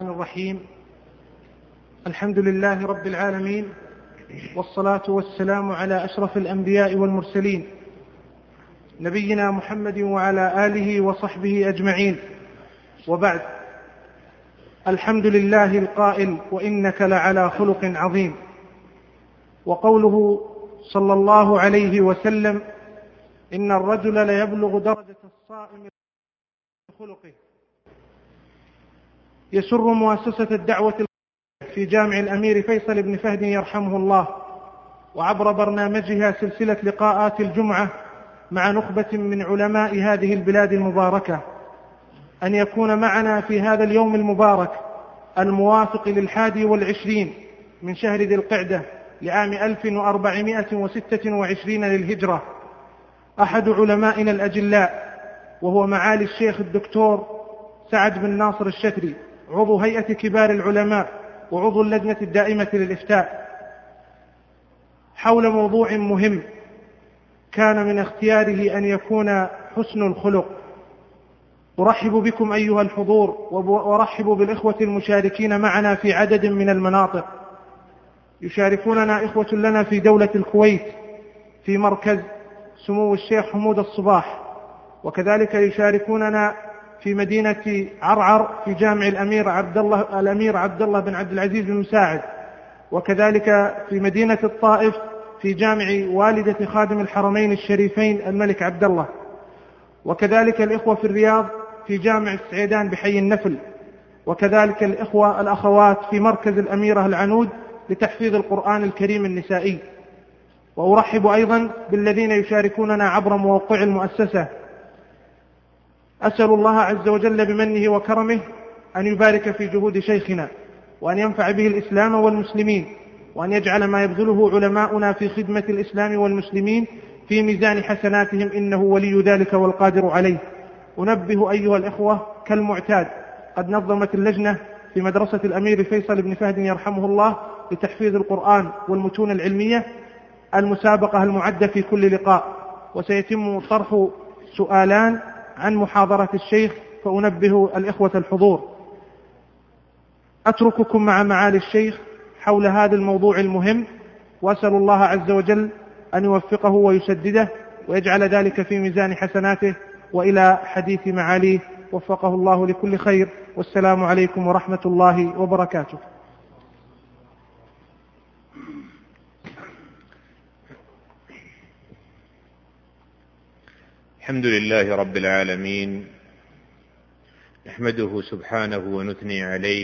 الرحيم. الحمد لله رب العالمين، والصلاة والسلام على أشرف الأنبياء والمرسلين، نبينا محمد وعلى آله وصحبه أجمعين، وبعد. الحمد لله القائل: وإنك لعلى خلق عظيم. وقوله صلى الله عليه وسلم: إن الرجل ليبلغ درجة الصائم بخلقه. يسر مؤسسة الدعوة في جامع الأمير فيصل بن فهد يرحمه الله، وعبر برنامجها سلسلة لقاءات الجمعة مع نخبة من علماء هذه البلاد المباركة، أن يكون معنا في هذا اليوم المبارك الموافق 21 من شهر ذي القعدة لعام 1426 للهجرة أحد علمائنا الأجلاء، وهو معالي الشيخ الدكتور سعد بن ناصر الشتري، عضو هيئة كبار العلماء وعضو اللجنة الدائمة للإفتاء، حول موضوع مهم كان من اختياره أن يكون حسن الخلق. أرحب بكم أيها الحضور، وأرحب بالإخوة المشاركين معنا في عدد من المناطق. يشاركوننا إخوة لنا في دولة الكويت في مركز سمو الشيخ حمود الصباح، وكذلك يشاركوننا في مدينة عرعر في جامع الأمير عبد الله بن عبد العزيز بن مساعد، وكذلك في مدينة الطائف في جامع والدة خادم الحرمين الشريفين الملك عبد الله، وكذلك الإخوة في الرياض في جامع السعيدان بحي النفل، وكذلك الأخوات في مركز الأميرة العنود لتحفيظ القرآن الكريم النسائي. وأرحب أيضا بالذين يشاركوننا عبر موقع المؤسسة. أسأل الله عز وجل بمنه وكرمه أن يبارك في جهود شيخنا، وأن ينفع به الإسلام والمسلمين، وأن يجعل ما يبذله علماؤنا في خدمة الإسلام والمسلمين في ميزان حسناتهم، إنه ولي ذلك والقادر عليه. أنبه أيها الإخوة كالمعتاد، قد نظمت اللجنة في مدرسة الأمير فيصل بن فهد يرحمه الله لتحفيظ القرآن والمتون العلمية المسابقة المعدة في كل لقاء، وسيتم طرح سؤالان عن محاضرة الشيخ، فأنبه الإخوة الحضور. أترككم مع معالي الشيخ حول هذا الموضوع المهم، وأسأل الله عز وجل أن يوفقه ويسدده ويجعل ذلك في ميزان حسناته. وإلى حديث معاليه، وفقه الله لكل خير، والسلام عليكم ورحمة الله وبركاته. الحمد لله رب العالمين، نحمده سبحانه ونثني عليه،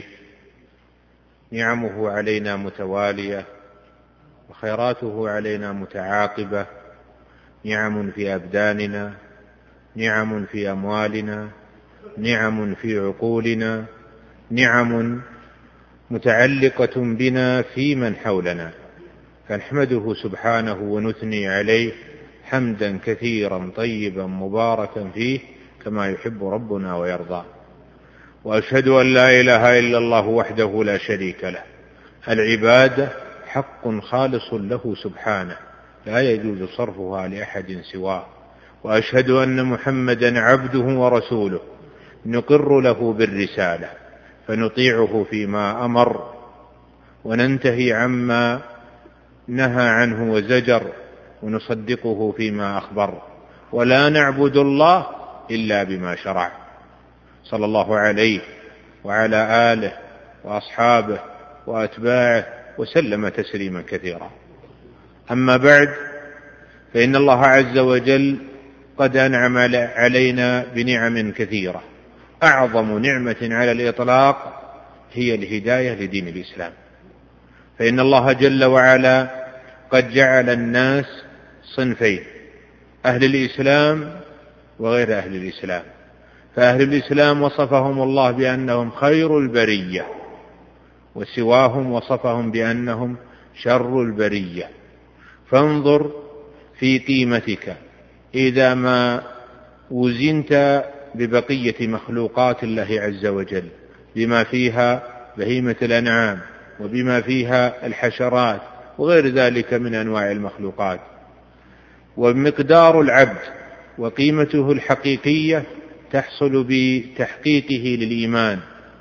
نعمه علينا متوالية وخيراته علينا متعاقبة، نعم في أبداننا، نعم في أموالنا، نعم في عقولنا، نعم متعلقة بنا في من حولنا، فنحمده سبحانه ونثني عليه حمدا كثيرا طيبا مباركا فيه كما يحب ربنا ويرضى. وأشهد أن لا إله إلا الله وحده لا شريك له، العبادة حق خالص له سبحانه، لا يجوز صرفها لأحد سواه. وأشهد أن محمدا عبده ورسوله، نقر له بالرسالة فنطيعه فيما أمر، وننتهي عما نهى عنه وزجر، ونصدقه فيما أخبر، ولا نعبد الله إلا بما شرع، صلى الله عليه وعلى آله وأصحابه وأتباعه وسلم تسليما كثيرا. أما بعد، فإن الله عز وجل قد أنعم علينا بنعم كثيرة، أعظم نعمة على الإطلاق هي الهداية لدين الإسلام. فإن الله جل وعلا قد جعل الناس صنفين: أهل الإسلام وغير أهل الإسلام. فأهل الإسلام وصفهم الله بأنهم خير البرية، وسواهم وصفهم بأنهم شر البرية. فانظر في قيمتك إذا ما وزنت ببقية مخلوقات الله عز وجل، بما فيها بهيمة الأنعام، وبما فيها الحشرات وغير ذلك من أنواع المخلوقات. ومقدار العبد وقيمته الحقيقية تحصل بتحقيقه للإيمان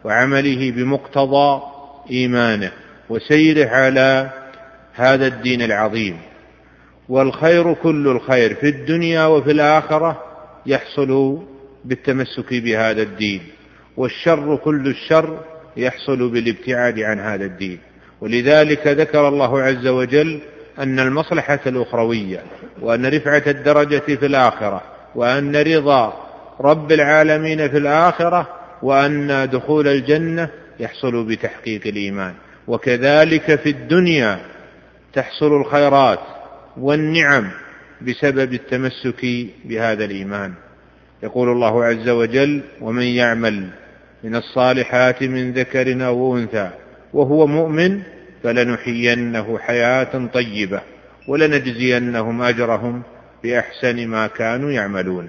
وعمله بمقتضى إيمانه وسيره على هذا الدين العظيم. والخير كل الخير في الدنيا وفي الآخرة يحصل بالتمسك بهذا الدين، والشر كل الشر يحصل بالابتعاد عن هذا الدين. ولذلك ذكر الله عز وجل أن المصلحة الأخروية، وأن رفعة الدرجة في الآخرة، وأن رضا رب العالمين في الآخرة، وأن دخول الجنة يحصل بتحقيق الإيمان. وكذلك في الدنيا تحصل الخيرات والنعم بسبب التمسك بهذا الإيمان. يقول الله عز وجل: ومن يعمل من الصالحات من ذكر أو أنثى وهو مؤمن فلنحيينه حياة طيبة ولنجزينهم أجرهم بأحسن ما كانوا يعملون.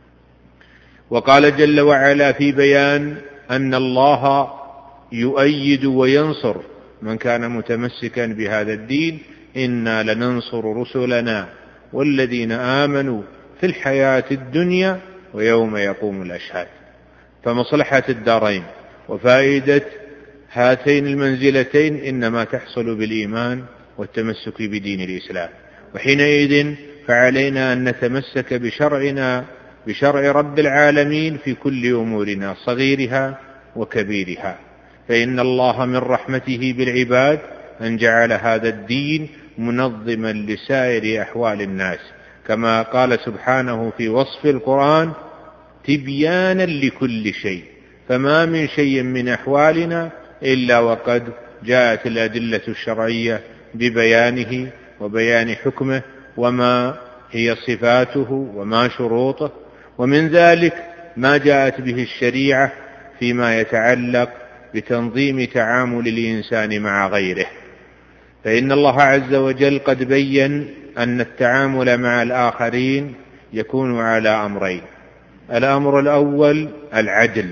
وقال جل وعلا في بيان أن الله يؤيد وينصر من كان متمسكا بهذا الدين: إنا لننصر رسلنا والذين آمنوا في الحياة الدنيا ويوم يقوم الأشهاد. فمصلحة الدارين وفائدة هاتين المنزلتين إنما تحصل بالإيمان والتمسك بدين الإسلام. وحينئذ فعلينا أن نتمسك بشرع رب العالمين في كل أمورنا صغيرها وكبيرها، فإن الله من رحمته بالعباد أن جعل هذا الدين منظما لسائر أحوال الناس، كما قال سبحانه في وصف القرآن: تبيانا لكل شيء، فما من شيء من أحوالنا إلا وقد جاءت الأدلة الشرعية ببيانه وبيان حكمه وما هي صفاته وما شروطه. ومن ذلك ما جاءت به الشريعة فيما يتعلق بتنظيم تعامل الإنسان مع غيره، فإن الله عز وجل قد بين أن التعامل مع الآخرين يكون على أمرين: الأمر الأول العدل،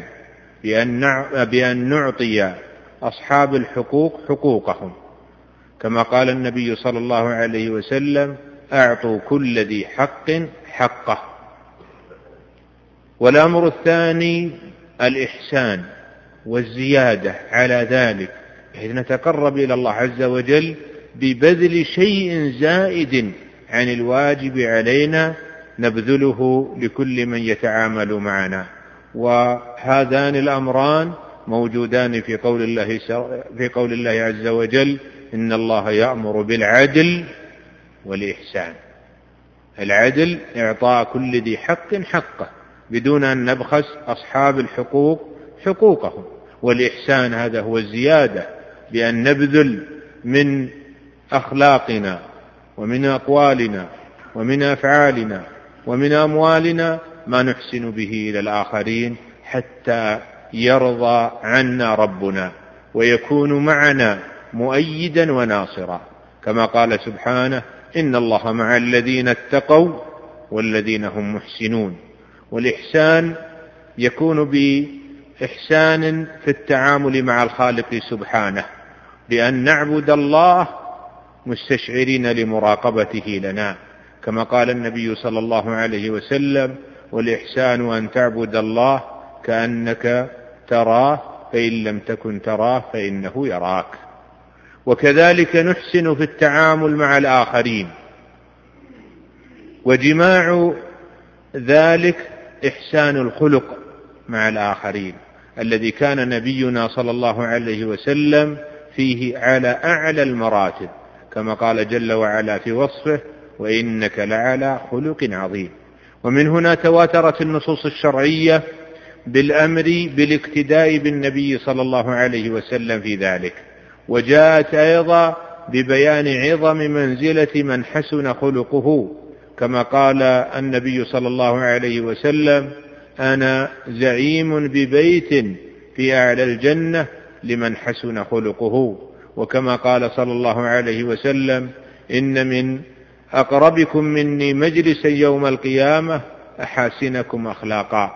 بأن نعطي أصحاب الحقوق حقوقهم، كما قال النبي صلى الله عليه وسلم: أعطوا كل ذي حق حقه. والأمر الثاني الإحسان والزيادة على ذلك، بحيث نتقرب إلى الله عز وجل ببذل شيء زائد عن الواجب علينا نبذله لكل من يتعامل معنا. وهذان الأمران موجودان في قول الله عز وجل: إن الله يأمر بالعدل والإحسان. العدل إعطاء كل ذي حق حقه بدون أن نبخس أصحاب الحقوق حقوقهم، والإحسان هذا هو الزيادة، بأن نبذل من أخلاقنا ومن أقوالنا ومن أفعالنا ومن أموالنا ما نحسن به إلى الآخرين حتى يرضى عنا ربنا ويكون معنا مؤيدا وناصرا، كما قال سبحانه: إن الله مع الذين اتقوا والذين هم محسنون. والإحسان يكون بإحسان في التعامل مع الخالق سبحانه، بأن نعبد الله مستشعرين لمراقبته لنا، كما قال النبي صلى الله عليه وسلم: والإحسان أن تعبد الله كأنك تراه فإن لم تكن تراه فإنه يراك. وكذلك نحسن في التعامل مع الآخرين، وجماع ذلك إحسان الخلق مع الآخرين الذي كان نبينا صلى الله عليه وسلم فيه على أعلى المراتب، كما قال جل وعلا في وصفه: وإنك لعلى خلق عظيم. ومن هنا تواترت النصوص الشرعية بالأمر بالاقتداء بالنبي صلى الله عليه وسلم في ذلك، وجاءت أيضا ببيان عظم منزلة من حسن خلقه، كما قال النبي صلى الله عليه وسلم: أنا زعيم ببيت في أعلى الجنة لمن حسن خلقه. وكما قال صلى الله عليه وسلم: إن من أقربكم مني مجلسا يوم القيامة أحاسنكم أخلاقا.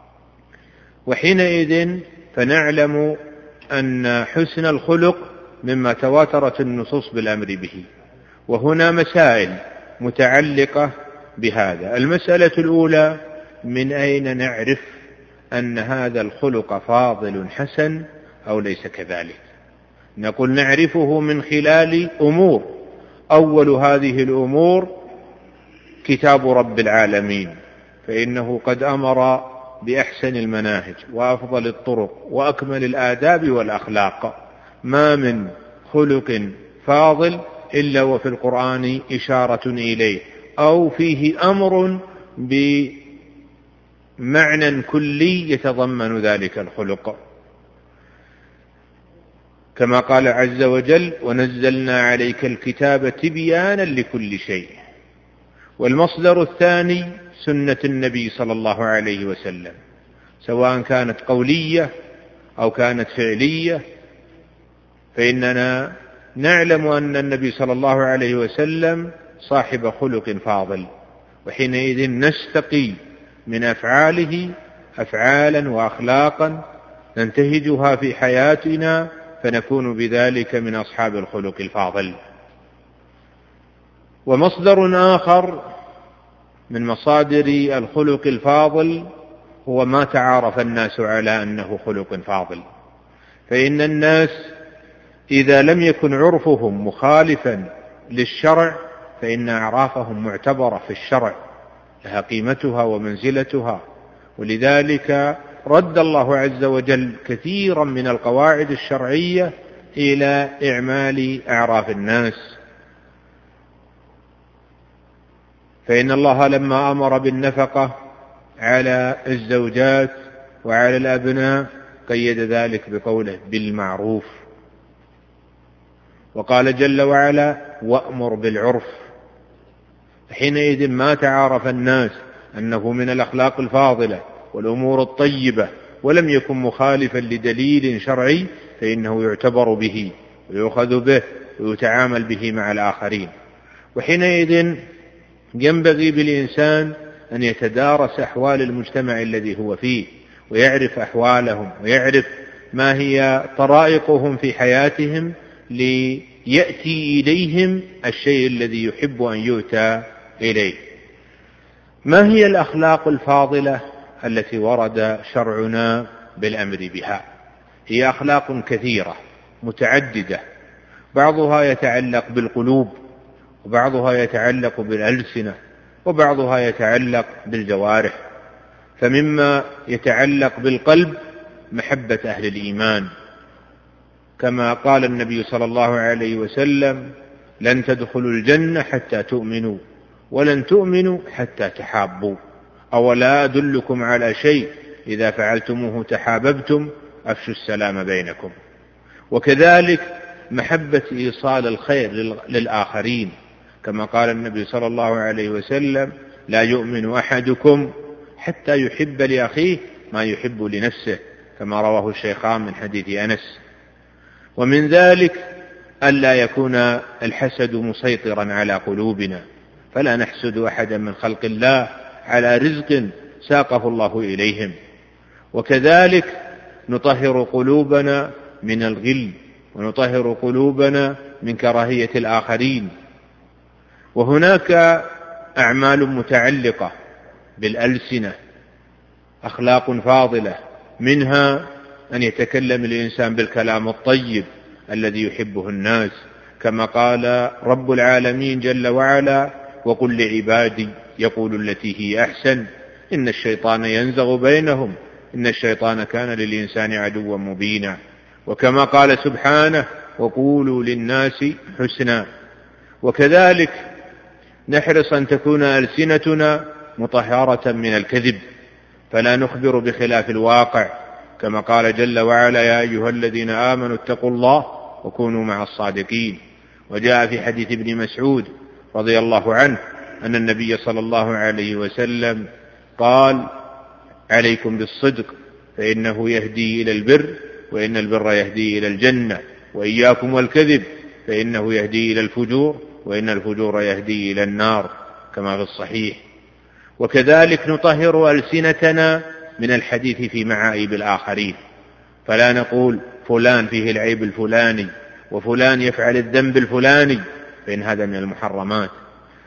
وحينئذ فنعلم أن حسن الخلق مما تواترت النصوص بالأمر به. وهنا مسائل متعلقة بهذا. المسألة الأولى: من أين نعرف أن هذا الخلق فاضل حسن أو ليس كذلك. نقول نعرفه من خلال أمور. أول هذه الأمور كتاب رب العالمين، فإنه قد أمر بأحسن المناهج وأفضل الطرق وأكمل الآداب والأخلاق. ما من خلق فاضل إلا وفي القرآن إشارة إليه أو فيه أمر بمعنى كلي يتضمن ذلك الخلق، كما قال عز وجل: ونزلنا عليك الكتاب تبيانا لكل شيء. والمصدر الثاني سنة النبي صلى الله عليه وسلم، سواء كانت قولية أو كانت فعلية، فإننا نعلم أن النبي صلى الله عليه وسلم صاحب خلق فاضل، وحينئذ نستقي من أفعاله أفعالا وأخلاقا ننتهجها في حياتنا، فنكون بذلك من أصحاب الخلق الفاضل. ومصدر آخر من مصادر الخلق الفاضل هو ما تعارف الناس على أنه خلق فاضل، فإن الناس إذا لم يكن عرفهم مخالفا للشرع فإن أعرافهم معتبرة في الشرع، لها قيمتها ومنزلتها. ولذلك رد الله عز وجل كثيرا من القواعد الشرعية إلى إعمال أعراف الناس. فإن الله لما أمر بالنفقة على الزوجات وعلى الأبناء قيد ذلك بقوله بالمعروف، وقال جل وعلا: وأمر بالعرف. حينئذ ما تعارف الناس أنه من الأخلاق الفاضلة والأمور الطيبة ولم يكن مخالفا لدليل شرعي فإنه يعتبر به ويؤخذ به ويتعامل به مع الآخرين. وحينئذ ينبغي بالإنسان أن يتدارس أحوال المجتمع الذي هو فيه، ويعرف أحوالهم، ويعرف ما هي طرائقهم في حياتهم، ليأتي إليهم الشيء الذي يحب أن يؤتى إليه. ما هي الأخلاق الفاضلة التي ورد شرعنا بالأمر بها؟ هي أخلاق كثيرة متعددة، بعضها يتعلق بالقلوب، وبعضها يتعلق بالألسنة، وبعضها يتعلق بالجوارح. فمما يتعلق بالقلب محبة أهل الإيمان، كما قال النبي صلى الله عليه وسلم: لن تدخلوا الجنة حتى تؤمنوا، ولن تؤمنوا حتى تحابوا، أولا أدلكم على شيء إذا فعلتموه تحاببتم، أفشوا السلام بينكم. وكذلك محبة إيصال الخير للآخرين، كما قال النبي صلى الله عليه وسلم: لا يؤمن أحدكم حتى يحب لأخيه ما يحب لنفسه، كما رواه الشيخان من حديث أنس. ومن ذلك ألا يكون الحسد مسيطرا على قلوبنا، فلا نحسد أحدا من خلق الله على رزق ساقه الله إليهم. وكذلك نطهر قلوبنا من الغل، ونطهر قلوبنا من كراهية الآخرين. وهناك أعمال متعلقة بالألسنة، أخلاق فاضلة، منها أن يتكلم الإنسان بالكلام الطيب الذي يحبه الناس، كما قال رب العالمين جل وعلا: وقل لعبادي يقولوا التي هي أحسن إن الشيطان ينزغ بينهم إن الشيطان كان للإنسان عدوا مبينا. وكما قال سبحانه: وقولوا للناس حسنا. وكذلك نحرص أن تكون ألسنتنا مطهرة من الكذب، فلا نخبر بخلاف الواقع، كما قال جل وعلا: يا أيها الذين آمنوا اتقوا الله وكونوا مع الصادقين. وجاء في حديث ابن مسعود رضي الله عنه أن النبي صلى الله عليه وسلم قال: عليكم بالصدق فإنه يهدي إلى البر، وإن البر يهدي إلى الجنة، وإياكم والكذب فإنه يهدي إلى الفجور، وإن الفجور يهدي إلى النار، كما في الصحيح. وكذلك نطهر ألسنتنا من الحديث في معايب الآخرين، فلا نقول فلان فيه العيب الفلاني وفلان يفعل الذنب الفلاني، فإن هذا من المحرمات.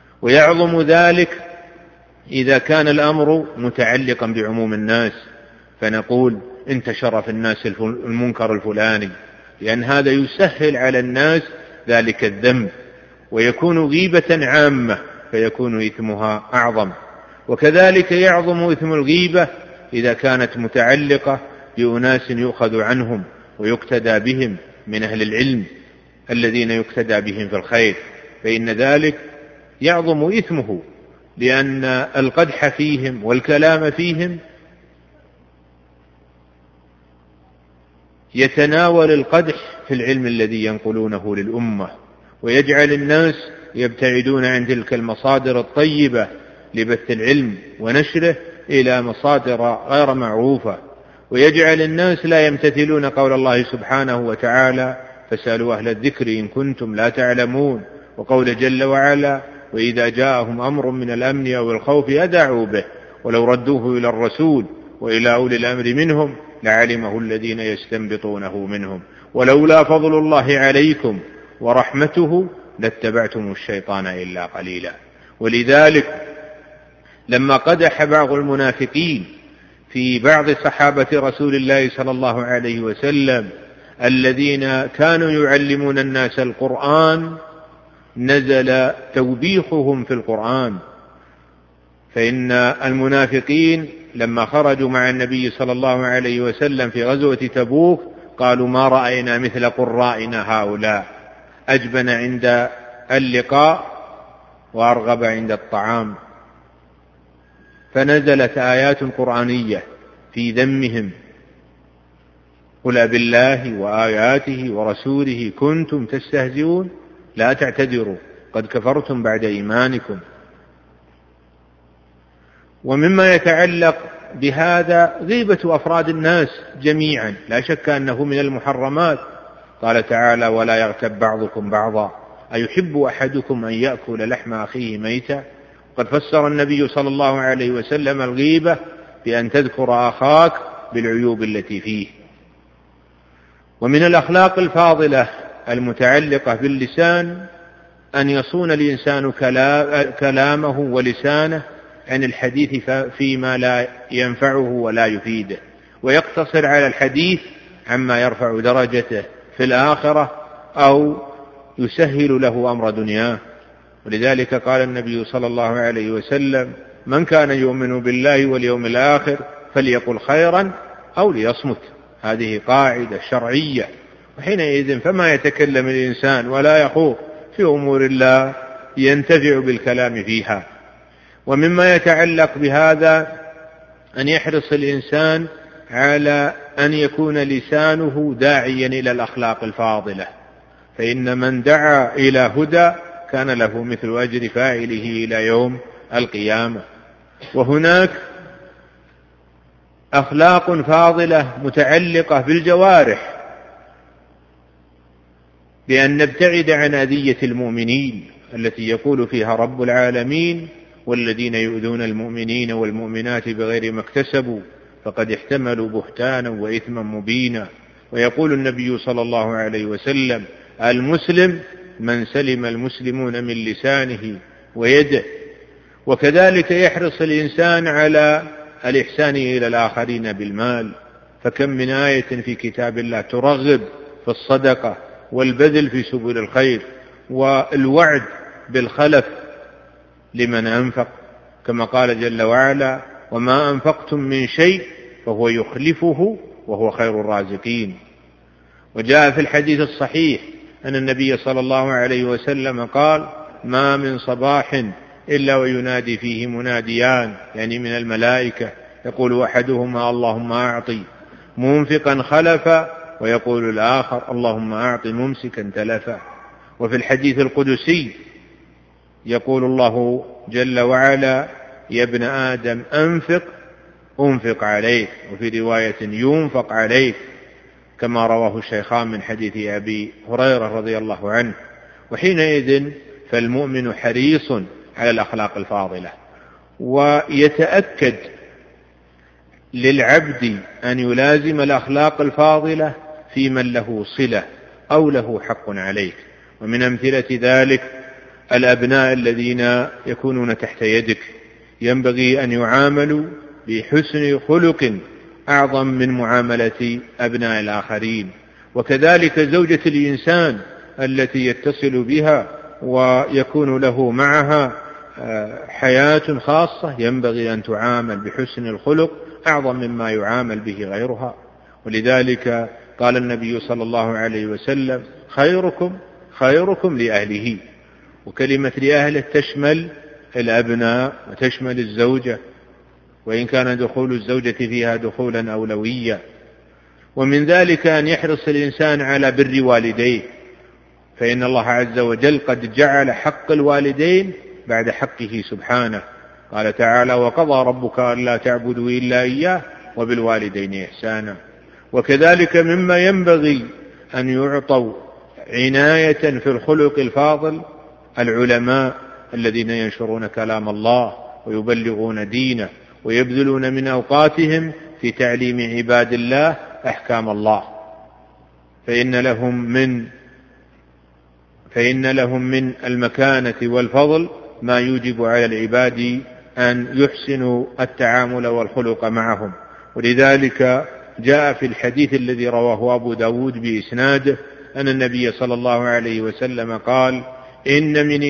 ويعظم ذلك إذا كان الأمر متعلقا بعموم الناس، فنقول انتشر في الناس المنكر الفلاني، لأن هذا يسهل على الناس ذلك الذنب، ويكون غيبة عامة فيكون إثمها أعظم. وكذلك يعظم إثم الغيبة إذا كانت متعلقة بأناس يؤخذ عنهم ويقتدى بهم من أهل العلم الذين يقتدى بهم في الخير، فإن ذلك يعظم إثمه، لأن القدح فيهم والكلام فيهم يتناول القدح في العلم الذي ينقلونه للأمة، ويجعل الناس يبتعدون عن تلك المصادر الطيبة لبث العلم ونشره إلى مصادر غير معروفة، ويجعل الناس لا يمتثلون قول الله سبحانه وتعالى: فاسألوا أهل الذكر إن كنتم لا تعلمون، وقول جل وعلا: وإذا جاءهم أمر من الأمن أو الخوف أذاعوا به ولو ردوه إلى الرسول وإلى أولي الأمر منهم لعلمه الذين يستنبطونه منهم ولولا فضل الله عليكم ورحمته لاتبعتم الشيطان إلا قليلا. ولذلك لما قدح بعض المنافقين في بعض صحابة رسول الله صلى الله عليه وسلم الذين كانوا يعلمون الناس القرآن، نزل توبيخهم في القرآن. فإن المنافقين لما خرجوا مع النبي صلى الله عليه وسلم في غزوة تبوك قالوا: ما رأينا مثل قرائنا هؤلاء، أجبن عند اللقاء وأرغب عند الطعام. فنزلت آيات قرآنية في ذمهم: قل بالله وآياته ورسوله كنتم تستهزئون لا تعتذروا قد كفرتم بعد إيمانكم. ومما يتعلق بهذا غيبة أفراد الناس جميعا، لا شك أنه من المحرمات. قال تعالى: ولا يغتب بعضكم بعضا أيحب أحدكم أن يأكل لحم أخيه ميتا. قد فسر النبي صلى الله عليه وسلم الغيبة بأن تذكر أخاك بالعيوب التي فيه. ومن الأخلاق الفاضلة المتعلقة باللسان أن يصون الإنسان كلامه ولسانه عن الحديث فيما لا ينفعه ولا يفيده، ويقتصر على الحديث عما يرفع درجته في الآخرة أو يسهل له أمر دنياه. ولذلك قال النبي صلى الله عليه وسلم: من كان يؤمن بالله واليوم الآخر فليقل خيرا أو ليصمت. هذه قاعدة شرعية، وحينئذ فما يتكلم الإنسان ولا يخوض في أمور الله ينتفع بالكلام فيها. ومما يتعلق بهذا أن يحرص الإنسان على أن يكون لسانه داعيا إلى الأخلاق الفاضلة، فإن من دعا إلى هدى كان له مثل أجر فاعله إلى يوم القيامة. وهناك أخلاق فاضلة متعلقة بالجوارح، بأن نبتعد عن أذية المؤمنين التي يقول فيها رب العالمين: والذين يؤذون المؤمنين والمؤمنات بغير ما اكتسبوا فقد احتملوا بهتانا وإثما مبينا. ويقول النبي صلى الله عليه وسلم: المسلم من سلم المسلمون من لسانه ويده. وكذلك يحرص الإنسان على الإحسان إلى الآخرين بالمال، فكم من آية في كتاب الله ترغب في الصدقة والبذل في سبل الخير والوعد بالخلف لمن أنفق، كما قال جل وعلا: وما أنفقتم من شيء فهو يخلفه وهو خير الرازقين. وجاء في الحديث الصحيح أن النبي صلى الله عليه وسلم قال: ما من صباح إلا وينادي فيه مناديان، يعني من الملائكة، يقول أحدهما: اللهم أعطي منفقا خلفا، ويقول الآخر: اللهم أعط ممسكا تلفا. وفي الحديث القدسي يقول الله جل وعلا: يا ابن آدم أنفق عليك، وفي رواية ينفق عليك، كما رواه الشيخان من حديث أبي هريرة رضي الله عنه. وحينئذ فالمؤمن حريص على الأخلاق الفاضلة، ويتأكد للعبد أن يلازم الأخلاق الفاضلة في من له صلة أو له حق عليك. ومن أمثلة ذلك الأبناء الذين يكونون تحت يدك، ينبغي أن يعاملوا بحسن خلق أعظم من معاملة أبناء الآخرين. وكذلك زوجة الإنسان التي يتصل بها ويكون له معها حياة خاصة ينبغي أن تعامل بحسن الخلق أعظم مما يعامل به غيرها. ولذلك قال النبي صلى الله عليه وسلم: خيركم لأهله. وكلمة لأهله تشمل الأبناء وتشمل الزوجة، وإن كان دخول الزوجة فيها دخولا أولويا. ومن ذلك أن يحرص الإنسان على بر والديه، فإن الله عز وجل قد جعل حق الوالدين بعد حقه سبحانه. قال تعالى: وقضى ربك ألا تعبدوا إلا إياه وبالوالدين إحسانا. وكذلك مما ينبغي أن يعطوا عناية في الخلق الفاضل العلماء الذين ينشرون كلام الله ويبلغون دينه ويبذلون من أوقاتهم في تعليم عباد الله أحكام الله، فإن لهم من المكانة والفضل ما يوجب على العباد أن يحسنوا التعامل والخلق معهم. ولذلك جاء في الحديث الذي رواه أبو داود بإسناده أن النبي صلى الله عليه وسلم قال: إن من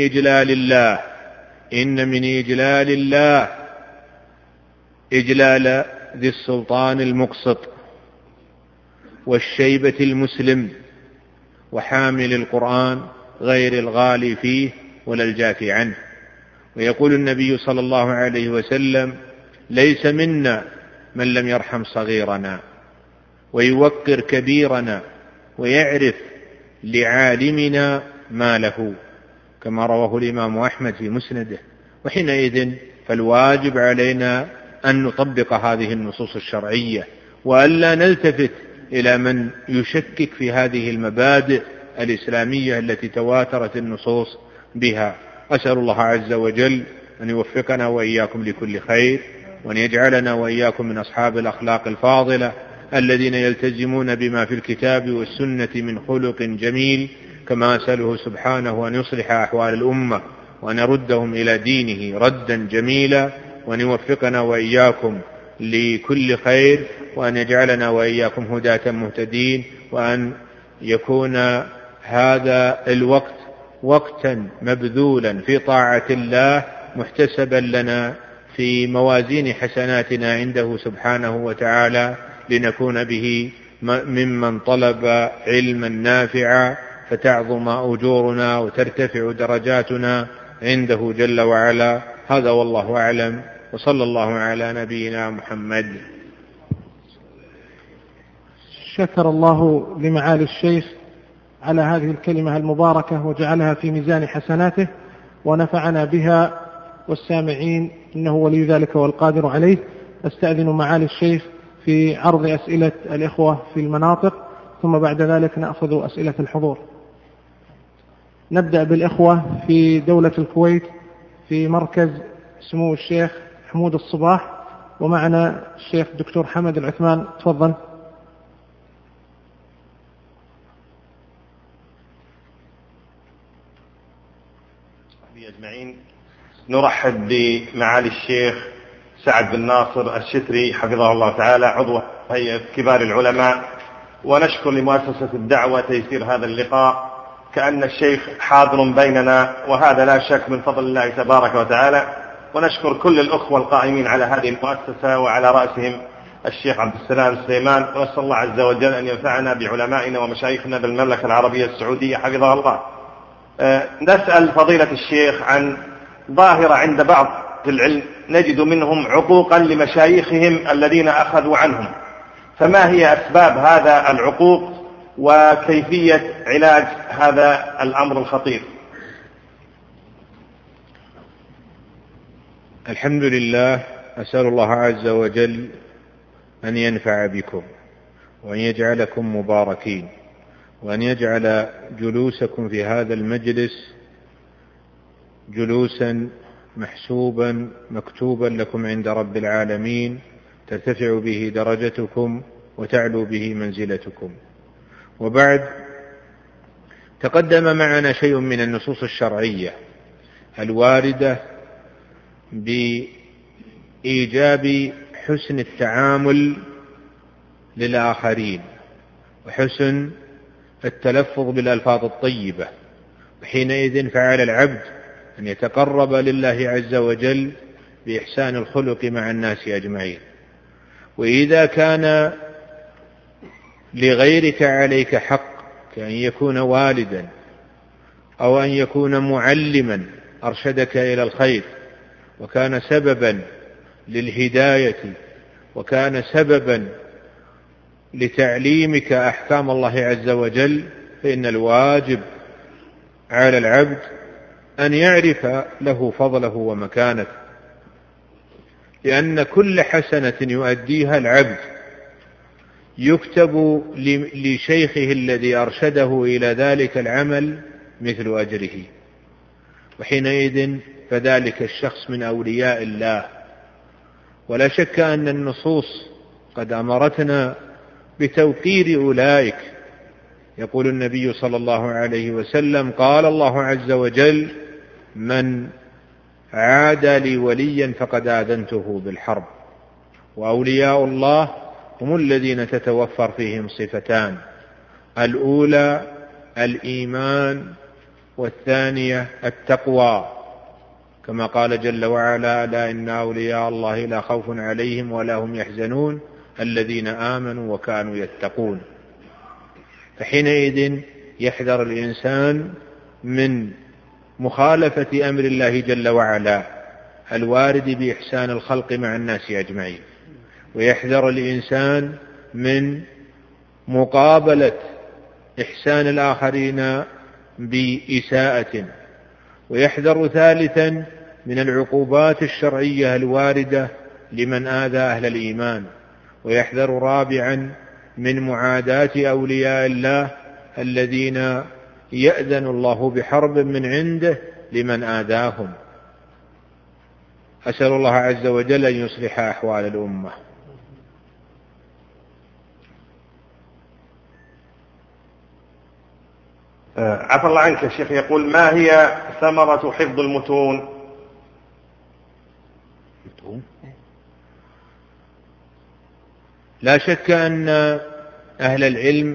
إجلال الله إجلال ذي السلطان المقسط والشيبة المسلم وحامل القرآن غير الغالي فيه ولا الجافي عنه. ويقول النبي صلى الله عليه وسلم: ليس منا من لم يرحم صغيرنا ويوقر كبيرنا ويعرف لعالمنا ما له، كما رواه الإمام أحمد في مسنده. وحينئذ فالواجب علينا أن نطبق هذه النصوص الشرعية وألا نلتفت إلى من يشكك في هذه المبادئ الإسلامية التي تواترت النصوص بها. أسأل الله عز وجل أن يوفقنا وإياكم لكل خير، وأن يجعلنا وإياكم من أصحاب الأخلاق الفاضلة الذين يلتزمون بما في الكتاب والسنة من خلق جميل، كما أسأله سبحانه أن يصلح أحوال الأمة وأن يردهم إلى دينه ردا جميلا، وأن يوفقنا وإياكم لكل خير، وأن يجعلنا وإياكم هداة مهتدين، وأن يكون هذا الوقت وقتا مبذولا في طاعة الله محتسبا لنا في موازين حسناتنا عنده سبحانه وتعالى، لنكون به ممن طلب علما نافعا فتعظم أجورنا وترتفع درجاتنا عنده جل وعلا. هذا والله أعلم، وصلى الله على نبينا محمد. شكر الله لمعالي الشيخ على هذه الكلمة المباركة وجعلها في ميزان حسناته ونفعنا بها والسامعين، إنه ولي ذلك والقادر عليه. أستأذن معالي الشيخ في عرض أسئلة الإخوة في المناطق، ثم بعد ذلك نأخذ أسئلة الحضور. نبدأ بالإخوة في دولة الكويت في مركز سمو الشيخ حمود الصباح، ومعنا الشيخ الدكتور حمد العثمان. تفضل. أجمعين، نرحب بمعالي الشيخ سعد بن ناصر الشتري حفظه الله تعالى، عضو هيئة كبار العلماء، ونشكر لمؤسسة الدعوة تيسير هذا اللقاء، كأن الشيخ حاضر بيننا، وهذا لا شك من فضل الله تبارك وتعالى. ونشكر كل الأخوة القائمين على هذه المؤسسة وعلى رأسهم الشيخ عبد السلام السليمان، ونسأل الله عز وجل أن ينفعنا بعلمائنا ومشايخنا بالمملكة العربية السعودية حفظها الله. نسأل فضيلة الشيخ عن ظاهرة عند بعض العلم نجد منهم عقوقا لمشايخهم الذين أخذوا عنهم، فما هي أسباب هذا العقوق وكيفية علاج هذا الأمر الخطير؟ الحمد لله، أسأل الله عز وجل أن ينفع بكم وأن يجعلكم مباركين، وأن يجعل جلوسكم في هذا المجلس جلوسا محسوبا مكتوبا لكم عند رب العالمين، ترتفع به درجتكم وتعلو به منزلتكم. وبعد، تقدم معنا شيء من النصوص الشرعية الواردة بإيجاب حسن التعامل للآخرين وحسن التلفظ بالألفاظ الطيبة، وحينئذ فعلى العبد أن يتقرب لله عز وجل بإحسان الخلق مع الناس أجمعين. وإذا كان لغيرك عليك حق كأن يكون والدا أو أن يكون معلما أرشدك إلى الخير وكان سببا للهداية وكان سببا لتعليمك أحكام الله عز وجل، فإن الواجب على العبد أن يعرف له فضله ومكانته، لأن كل حسنة يؤديها العبد يكتب لشيخه الذي أرشده إلى ذلك العمل مثل أجره، وحينئذ فذلك الشخص من أولياء الله. ولا شك أن النصوص قد أمرتنا بتوقير أولئك. يقول النبي صلى الله عليه وسلم: قال الله عز وجل: من عادى لي وليا فقد آذنته بالحرب. وأولياء الله هم الذين تتوفر فيهم صفتان: الأولى الإيمان، والثانية التقوى، كما قال جل وعلا: ألا إن أولياء الله لا خوف عليهم ولا هم يحزنون الذين آمنوا وكانوا يتقون. فحينئذ يحذر الإنسان من مخالفة أمر الله جل وعلا الوارد بإحسان الخلق مع الناس أجمعين، ويحذر الإنسان من مقابلة إحسان الآخرين بإساءة، ويحذر ثالثا من العقوبات الشرعية الواردة لمن آذى أهل الإيمان، ويحذر رابعا من معاداة أولياء الله الذين يأذن الله بحرب من عنده لمن آذاهم. أسأل الله عز وجل أن يصلح أحوال الأمة. عفى الله عنك يا شيخ، يقول: ما هي ثمرة حفظ المتون؟ لا شك أن أهل العلم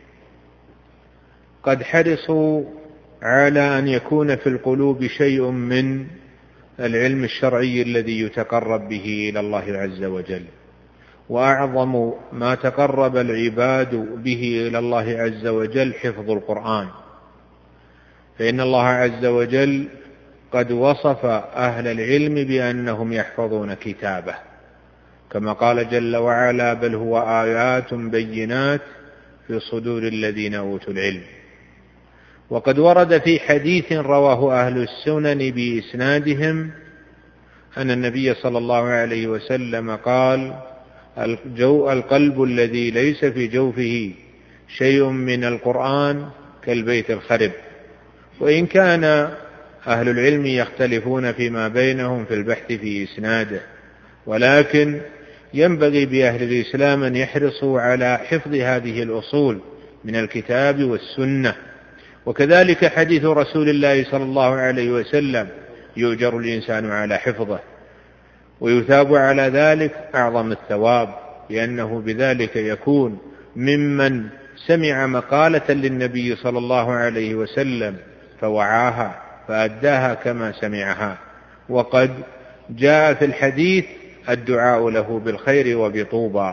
قد حرصوا على أن يكون في القلوب شيء من العلم الشرعي الذي يتقرب به إلى الله عز وجل، وأعظم ما تقرب العباد به إلى الله عز وجل حفظ القرآن، فإن الله عز وجل قد وصف أهل العلم بأنهم يحفظون كتابه، كما قال جل وعلا: بل هو آيات بينات في صدور الذين أوتوا العلم. وقد ورد في حديث رواه أهل السنن بإسنادهم أن النبي صلى الله عليه وسلم قال: القلب الذي ليس في جوفه شيء من القرآن كالبيت الخرب. وإن كان أهل العلم يختلفون فيما بينهم في البحث في إسناده، ولكن ينبغي بأهل الإسلام أن يحرصوا على حفظ هذه الأصول من الكتاب والسنة. وكذلك حديث رسول الله صلى الله عليه وسلم: يؤجر الإنسان على حفظه ويثاب على ذلك أعظم الثواب، لأنه بذلك يكون ممن سمع مقالة للنبي صلى الله عليه وسلم فوعاها فأداها كما سمعها. وقد جاء في الحديث الدعاء له بالخير وبطوبى.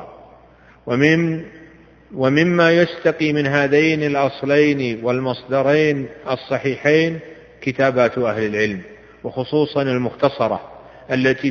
ومما يستقي من هذين الأصلين والمصدرين الصحيحين كتابات أهل العلم، وخصوصا المختصرة التي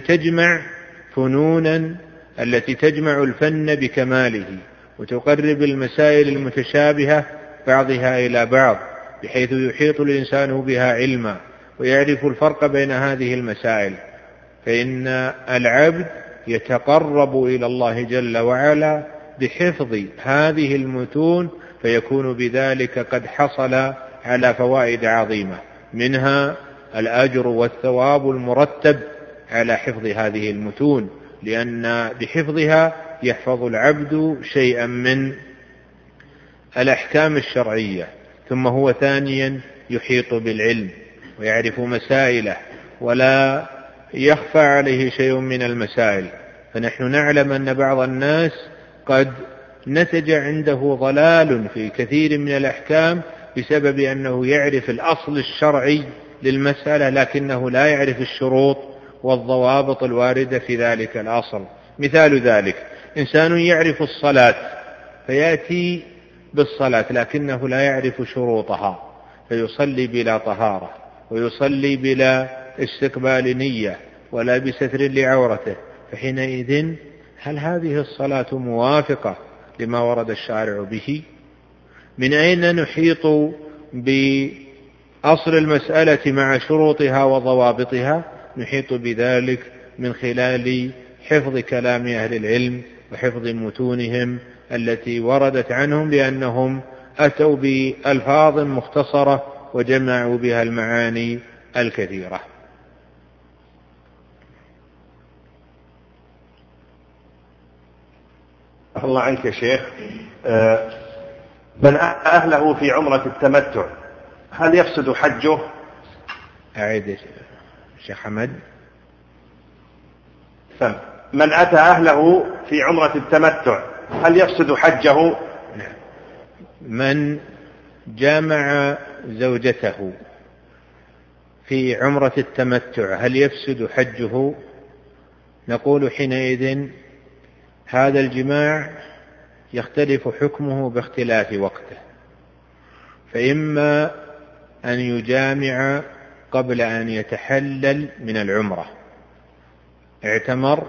تجمع الفن بكماله، وتقرب المسائل المتشابهة بعضها إلى بعض، بحيث يحيط الإنسان بها علما ويعرف الفرق بين هذه المسائل. فإن العبد يتقرب إلى الله جل وعلا بحفظ هذه المتون، فيكون بذلك قد حصل على فوائد عظيمة، منها الأجر والثواب المرتب على حفظ هذه المتون، لأن بحفظها يحفظ العبد شيئا من الأحكام الشرعية، ثم هو ثانيا يحيط بالعلم ويعرف مسائله ولا يخفى عليه شيء من المسائل. فنحن نعلم أن بعض الناس قد نتج عنده ضلال في كثير من الأحكام بسبب أنه يعرف الأصل الشرعي للمسألة لكنه لا يعرف الشروط والضوابط الواردة في ذلك الأصل. مثال ذلك: إنسان يعرف الصلاة فيأتي بالصلاة لكنه لا يعرف شروطها فيصلي بلا طهارة ويصلي بلا استقبال نية ولا بستر لعورته، فحينئذ هل هذه الصلاة موافقة لما ورد الشارع به؟ من أين نحيط بأصل المسألة مع شروطها وضوابطها؟ نحيط بذلك من خلال حفظ كلام أهل العلم وحفظ متونهم التي وردت عنهم بأنهم أتوا بألفاظ مختصرة وجمعوا بها المعاني الكثيرة. الله عنك يا شيخ، من أهله في عمرة التمتع هل يفسد حجه؟ أعيد شيخ حمد. من أتى أهله في عمرة التمتع هل يفسد حجه؟ من جامع زوجته في عمرة التمتع هل يفسد حجه؟ نقول حينئذ هذا الجماع يختلف حكمه باختلاف وقته، فإما أن يجامع قبل أن يتحلل من العمرة، اعتمر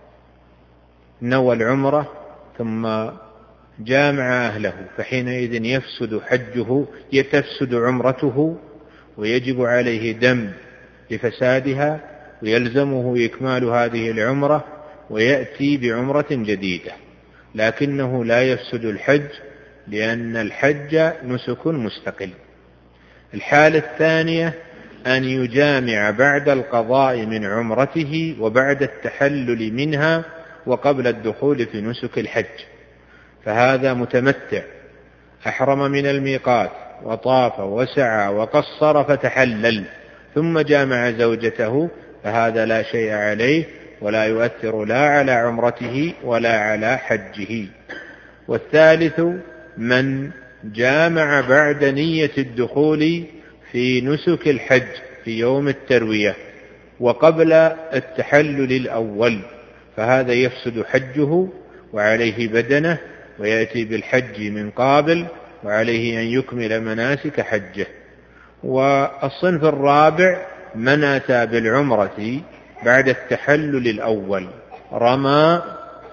نوى العمرة ثم جامع أهله، فحينئذ يفسد حجه، تفسد عمرته ويجب عليه دم لفسادها ويلزمه إكمال هذه العمرة ويأتي بعمرة جديدة، لكنه لا يفسد الحج لأن الحج نسك مستقل. الحالة الثانية أن يجامع بعد القضاء من عمرته وبعد التحلل منها وقبل الدخول في نسك الحج، فهذا متمتع أحرم من الميقات وطاف وسعى وقصر فتحلل ثم جامع زوجته، فهذا لا شيء عليه ولا يؤثر لا على عمرته ولا على حجه. والثالث من جامع بعد نية الدخول في نسك الحج في يوم التروية وقبل التحلل الأول، فهذا يفسد حجه وعليه بدنه ويأتي بالحج من قابل وعليه أن يكمل مناسك حجه. والصنف الرابع من أتى بالعمرة بعد التحلل الأول، رمى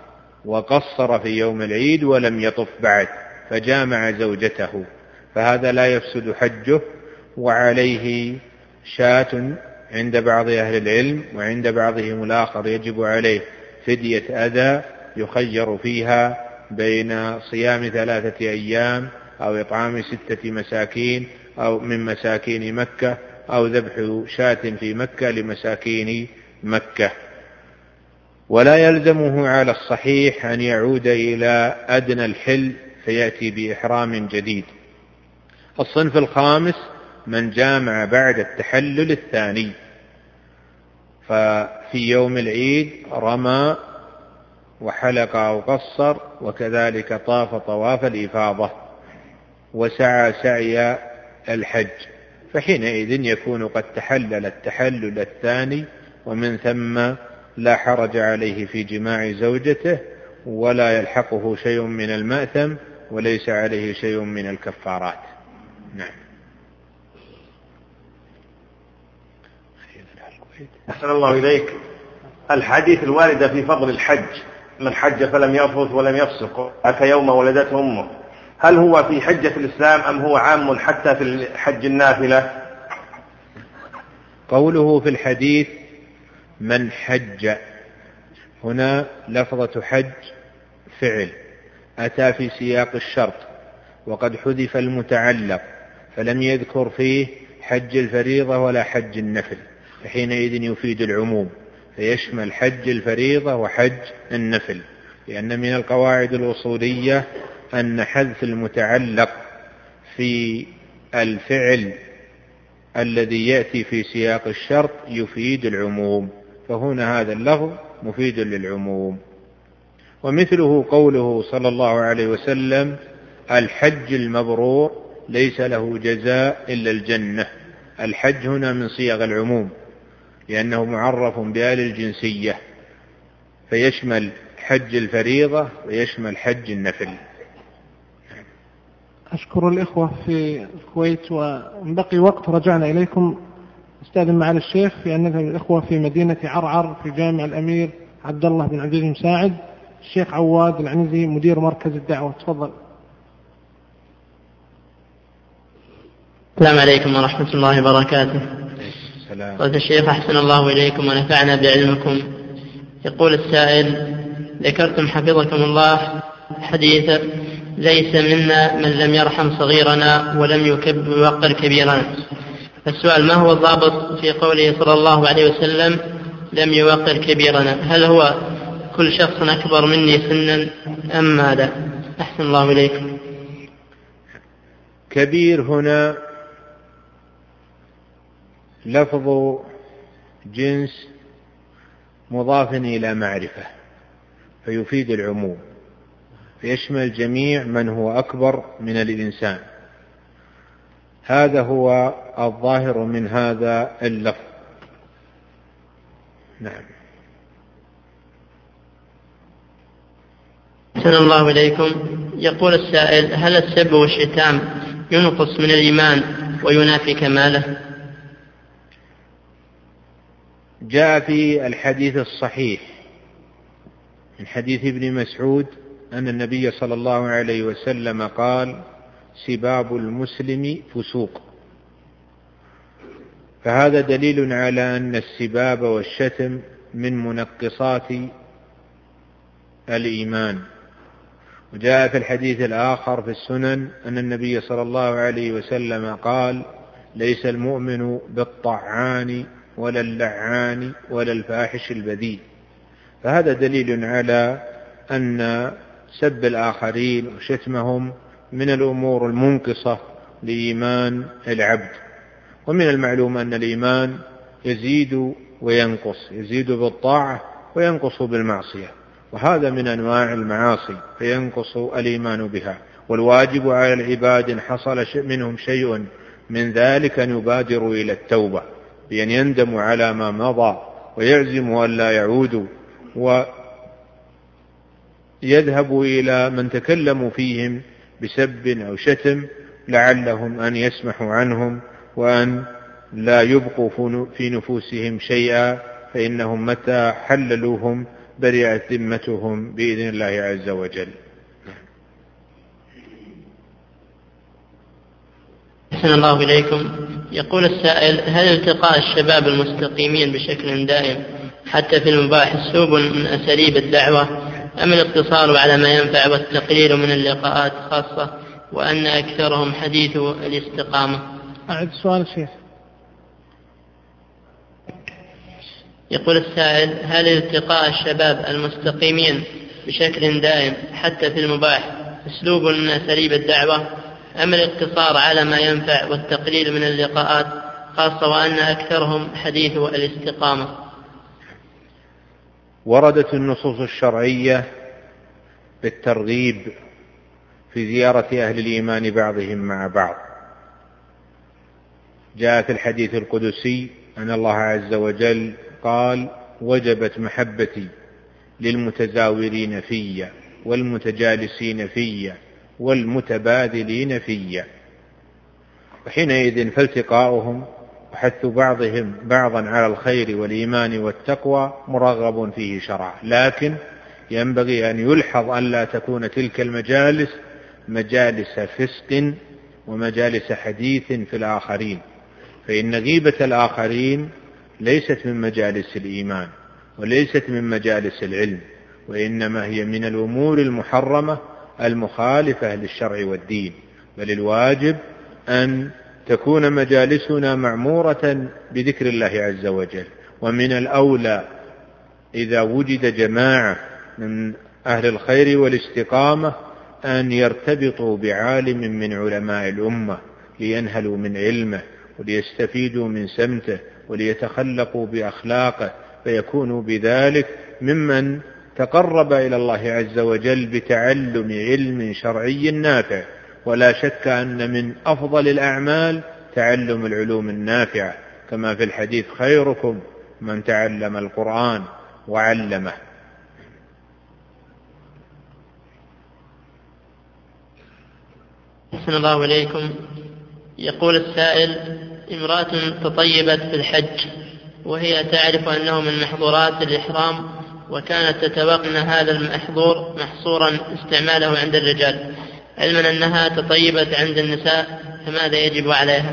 وقصر في يوم العيد ولم يطف بعد فجامع زوجته، فهذا لا يفسد حجه وعليه شاة عند بعض أهل العلم، وعند بعضهم الآخر يجب عليه فدية أذى يخير فيها بين صيام 3 أيام أو إطعام 6 مساكين أو من مساكين مكة أو ذبح شاة في مكة لمساكين مكة. ولا يلزمه على الصحيح أن يعود إلى أدنى الحل فيأتي بإحرام جديد. الصنف الخامس من جامع بعد التحلل الثاني، ففي يوم العيد رمى وحلق أو قصر وكذلك طاف طواف الإفاضة وسعى سعي الحج، فحينئذ يكون قد تحلل التحلل الثاني، ومن ثم لا حرج عليه في جماع زوجته ولا يلحقه شيء من المأثم وليس عليه شيء من الكفارات. نعم. أحسن الله إليك. الحديث الواردة في فضل الحج من حج فلم يرفث ولم يفسق كيوم ولدته أمه، هل هو في حجة الإسلام أم هو عام حتى في حج النافلة؟ قوله في الحديث من حج، هنا لفظة حج فعل أتى في سياق الشرط وقد حذف المتعلق، فلم يذكر فيه حج الفريضة ولا حج النفل، فحينئذ يفيد العموم فيشمل حج الفريضة وحج النفل، لأن من القواعد الأصولية أن حذف المتعلق في الفعل الذي يأتي في سياق الشرط يفيد العموم، فهنا هذا اللفظ مفيد للعموم. ومثله قوله صلى الله عليه وسلم: الحج المبرور ليس له جزاء إلا الجنة. الحج هنا من صيغ العموم لأنه معرف بآل الجنسية، فيشمل حج الفريضة ويشمل حج النفل. أشكر الإخوة في الكويت، وإن بقي وقت رجعنا إليكم. استاذن معالي الشيخ في أن نذهب الإخوة في مدينة عرعر في جامع الأمير عبد الله بن عبد المساعد، الشيخ عواد العنزي مدير مركز الدعوة. تفضل. السلام عليكم ورحمة الله وبركاته. قلت الشيخ: أحسن الله إليكم ونفعنا بعلمكم. يقول السائل: ذكرتم حفظكم الله حديث: ليس منا من لم يرحم صغيرنا ولم يوقر كبيرنا. فالسؤال: ما هو الضابط في قوله صلى الله عليه وسلم لم يوقر كبيرنا؟ هل هو كل شخص أكبر مني سنا أم ماذا؟ أحسن الله إليكم. كبير هنا لفظ جنس مضاف إلى معرفة، فيفيد العموم، فيشمل جميع من هو أكبر من الإنسان. هذا هو الظاهر من هذا اللفظ. نعم. أحسن الله إليكم. يقول السائل: هل السب والشتام ينقص من الإيمان وينافي كماله؟ جاء في الحديث الصحيح من حديث ابن مسعود أن النبي صلى الله عليه وسلم قال: سباب المسلم فسوق. فهذا دليل على أن السباب والشتم من منقصات الإيمان. وجاء في الحديث الآخر في السنن أن النبي صلى الله عليه وسلم قال: ليس المؤمن بالطعان ولا اللعان ولا الفاحش البذيء. فهذا دليل على أن سب الآخرين وشتمهم من الأمور المنقصة لإيمان العبد. ومن المعلوم أن الإيمان يزيد وينقص، يزيد بالطاعة وينقص بالمعصية، وهذا من أنواع المعاصي، فينقص الإيمان بها. والواجب على العباد إن حصل منهم شيء من ذلك أن يبادروا إلى التوبة، بأن يندموا على ما مضى ويعزموا أن لا يعودوا، ويذهبوا إلى من تكلموا فيهم بسب أو شتم لعلهم أن يسمحوا عنهم وأن لا يبقوا في نفوسهم شيئا، فإنهم متى حللوهم برئت ذمتهم بإذن الله عز وجل. أحسن الله إليكم. يقول السائل: هل التقاء الشباب المستقيمين بشكل دائم حتى في المباح سوب من أساليب الدعوة، أم الاقتصار على ما ينفع والتقليل من اللقاءات خاصة، وأن أكثرهم حديث الاستقامة؟ أعد السؤال شيخ. يقول السائل: هل التقاء الشباب المستقيمين بشكل دائم حتى في المباح أسلوب من أساليب الدعوة، أم الاقتصار على ما ينفع والتقليل من اللقاءات خاصة، وأن أكثرهم حديث الاستقامة؟ وردت النصوص الشرعية بالترغيب في زيارة أهل الإيمان بعضهم مع بعض. جاء في الحديث القدسي أن الله عز وجل قال: وجبت محبتي للمتزاورين في والمتجالسين في والمتبادلين في. وحينئذ فالتقاؤهم وحث بعضهم بعضا على الخير والإيمان والتقوى مرغب فيه شرعا، لكن ينبغي أن يلحظ أن لا تكون تلك المجالس مجالس فسق ومجالس حديث في الآخرين، فإن غيبة الآخرين ليست من مجالس الإيمان وليست من مجالس العلم، وإنما هي من الأمور المحرمة المخالفة للشرع والدين. بل الواجب أن تكون مجالسنا معمورة بذكر الله عز وجل. ومن الأولى إذا وجد جماعة من أهل الخير والاستقامة أن يرتبطوا بعالم من علماء الأمة لينهلوا من علمه وليستفيدوا من سمته وليتخلقوا بأخلاقه، فيكونوا بذلك ممن تقرب إلى الله عز وجل بتعلم علم شرعي نافع. ولا شك أن من أفضل الأعمال تعلم العلوم النافعة، كما في الحديث: خيركم من تعلم القرآن وعلمه. أحسن الله إليكم. يقول السائل: امرأة تطيبت في الحج وهي تعرف أنه من محظورات الإحرام، وكانت تتوقع أن هذا المحظور محصورا استعماله عند الرجال، علما أنها تطيبت عند النساء، فماذا يجب عليها؟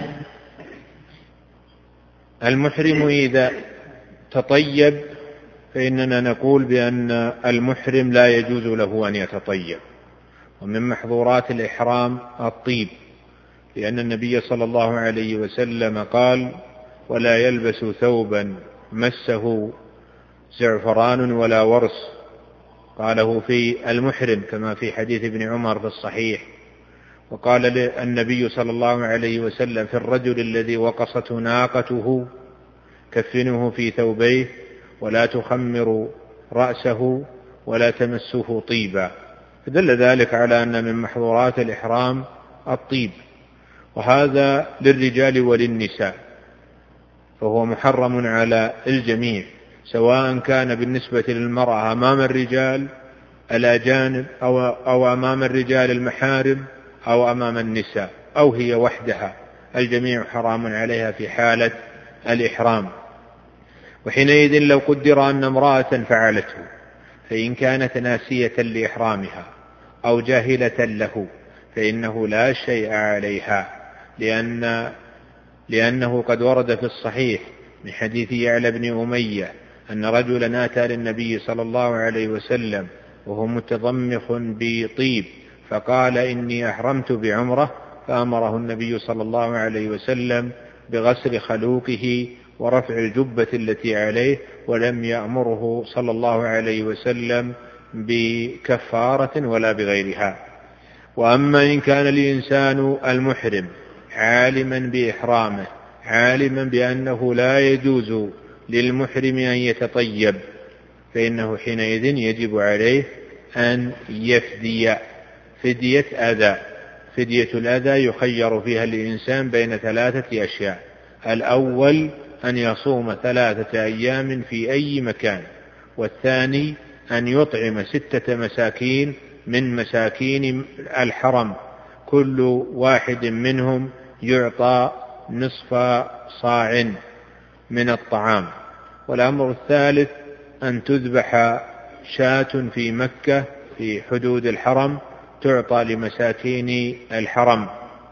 المحرم إذا تطيب فإننا نقول بأن المحرم لا يجوز له أن يتطيب. ومن محظورات الإحرام الطيب، لأن النبي صلى الله عليه وسلم قال: ولا يلبس ثوبا مسه زعفران ولا ورس، قاله في المحرم كما في حديث ابن عمر في الصحيح. وقال النبي صلى الله عليه وسلم في الرجل الذي وقصته ناقته: كفنه في ثوبيه ولا تخمر رأسه ولا تمسه طيبا. فدل ذلك على أن من محظورات الإحرام الطيب، وهذا للرجال وللنساء، فهو محرم على الجميع، سواء كان بالنسبة للمرأة أمام الرجال الأجانب أو أمام الرجال المحارم أو أمام النساء أو هي وحدها، الجميع حرام عليها في حالة الإحرام. وحينئذ لو قدر أن امرأة فعلته، فإن كانت ناسية لإحرامها أو جاهلة له فإنه لا شيء عليها، لأنه قد ورد في الصحيح من حديث يعلى بن أمية أن رجلا أتى للنبي صلى الله عليه وسلم وهو متضمخ بطيب، فقال: إني أحرمت بعمرة، فأمره النبي صلى الله عليه وسلم بغسل خلوقه ورفع الجبة التي عليه، ولم يأمره صلى الله عليه وسلم بكفارة ولا بغيرها. وأما إن كان الإنسان المحرم عالما بإحرامه، عالما بأنه لا يجوز للمحرم أن يتطيب، فإنه حينئذ يجب عليه أن يفدي فدية أذى. فدية الأذى يخير فيها الإنسان بين 3 أشياء: الأول أن يصوم 3 أيام في أي مكان، والثاني أن يطعم 6 مساكين من مساكين الحرم، كل واحد منهم يعطى نصف صاع من الطعام. والأمر الثالث أن تذبح شاة في مكة في حدود الحرم تعطى لمساكين الحرم.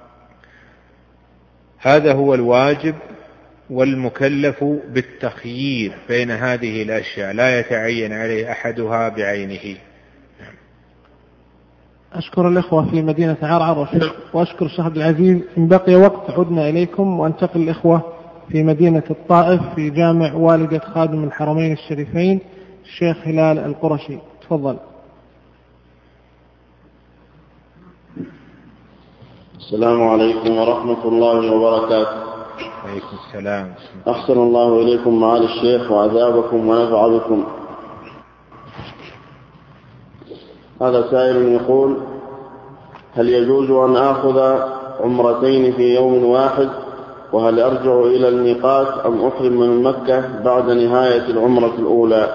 هذا هو الواجب، والمكلف بالتخيير بين هذه الأشياء، لا يتعين عليه أحدها بعينه. أشكر الإخوة في مدينة عرعر وأشكر الشيخ عبد العزيز. إن بقي وقت عدنا إليكم، وانتقل الإخوة في مدينة الطائف في جامع والدة خادم الحرمين الشريفين الشيخ هلال القرشي. تفضل. السلام عليكم ورحمة الله وبركاته. عليكم السلام. أحسن الله إليكم معالي الشيخ وعذابكم ونفع بكم. هذا سائل يقول: هل يجوز أن آخذ عمرتين في يوم واحد؟ وهل أرجع إلى الميقات أم أحرم من مكة بعد نهاية العمرة الأولى؟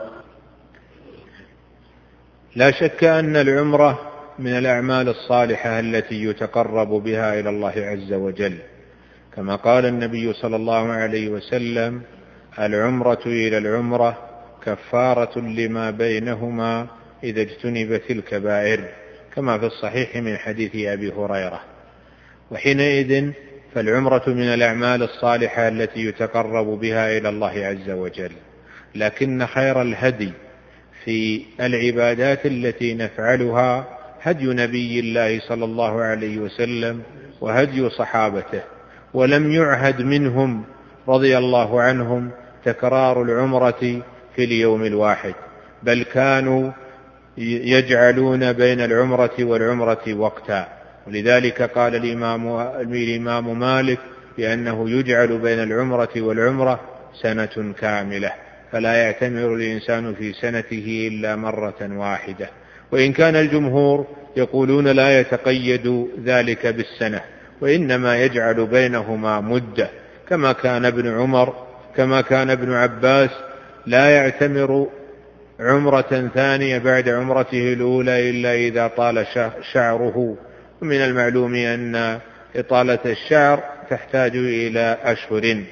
لا شك أن العمرة من الأعمال الصالحة التي يتقرب بها إلى الله عز وجل، كما قال النبي صلى الله عليه وسلم: العمرة إلى العمرة كفارة لما بينهما إذا اجتنبت الكبائر، كما في الصحيح من حديث أبي هريرة. وحينئذ فالعمرة من الأعمال الصالحة التي يتقرب بها إلى الله عز وجل، لكن خير الهدي في العبادات التي نفعلها هدي نبي الله صلى الله عليه وسلم وهدي صحابته، ولم يعهد منهم رضي الله عنهم تكرار العمرة في اليوم الواحد، بل كانوا يجعلون بين العمرة والعمرة وقتا. ولذلك قال الإمام مالك بأنه يجعل بين العمرة والعمرة سنة كاملة. فلا يعتمر الإنسان في سنته إلا مرة واحدة. وإن كان الجمهور يقولون لا يتقيد ذلك بالسنة، وإنما يجعل بينهما مدة، كما كان ابن عمر، كما كان ابن عباس لا يعتمر عمرة ثانية بعد عمرته الأولى إلا إذا طال شعره، ومن المعلوم أن إطالة الشعر تحتاج إلى أشهر.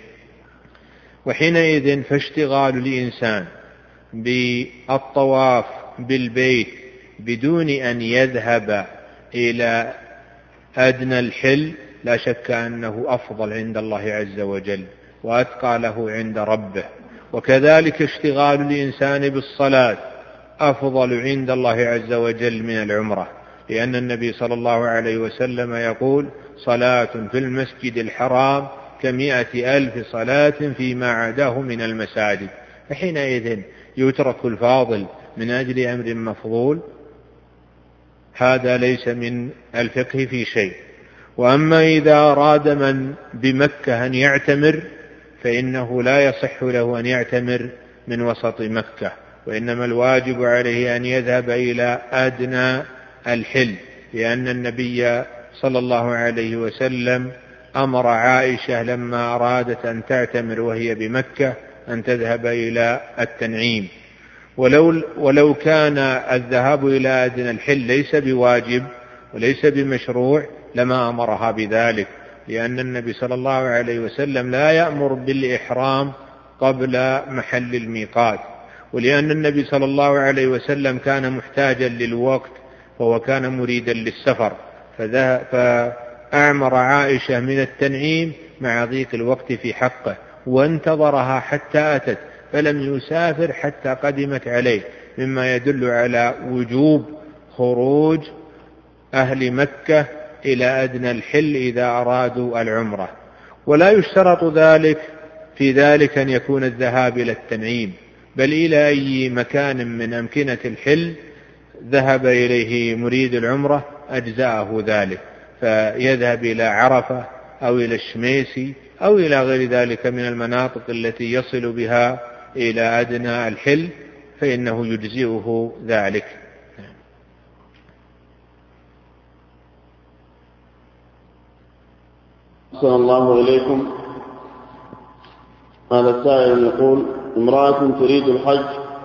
وحينئذ فاشتغال الإنسان بالطواف بالبيت بدون أن يذهب إلى أدنى الحل لا شك أنه أفضل عند الله عز وجل وأتقى له عند ربه. وكذلك اشتغال الإنسان بالصلاة أفضل عند الله عز وجل من العمرة، لأن النبي صلى الله عليه وسلم يقول: صلاة في المسجد الحرام ك100,000 صلاة فيما عداه من المساجد. فحينئذ يترك الفاضل من أجل أمر مفضول، هذا ليس من الفقه في شيء. وأما إذا أراد من بمكة أن يعتمر فإنه لا يصح له أن يعتمر من وسط مكة، وإنما الواجب عليه أن يذهب إلى أدنى الحل، لأن النبي صلى الله عليه وسلم أمر عائشة لما أرادت أن تعتمر وهي بمكة أن تذهب إلى التنعيم. ولو كان الذهاب إلى أدنى الحل ليس بواجب وليس بمشروع لما أمرها بذلك، لأن النبي صلى الله عليه وسلم لا يأمر بالإحرام قبل محل الميقات، ولأن النبي صلى الله عليه وسلم كان محتاجا للوقت وهو كان مريدا للسفر، فأعمر عائشة من التنعيم مع ضيق الوقت في حقه، وانتظرها حتى أتت فلم يسافر حتى قدمت عليه، مما يدل على وجوب خروج أهل مكة إلى أدنى الحل إذا أرادوا العمرة. ولا يشترط في ذلك أن يكون الذهاب إلى التنعيم، بل إلى أي مكان من أمكنة الحل ذهب إليه مريد العمرة أجزاءه ذلك، فيذهب إلى عرفة أو إلى الشميسي أو إلى غير ذلك من المناطق التي يصل بها إلى أدنى الحل فإنه يجزئه ذلك. أحسن الله إليكم. هذا السائل يقول: امرأة تريد الحج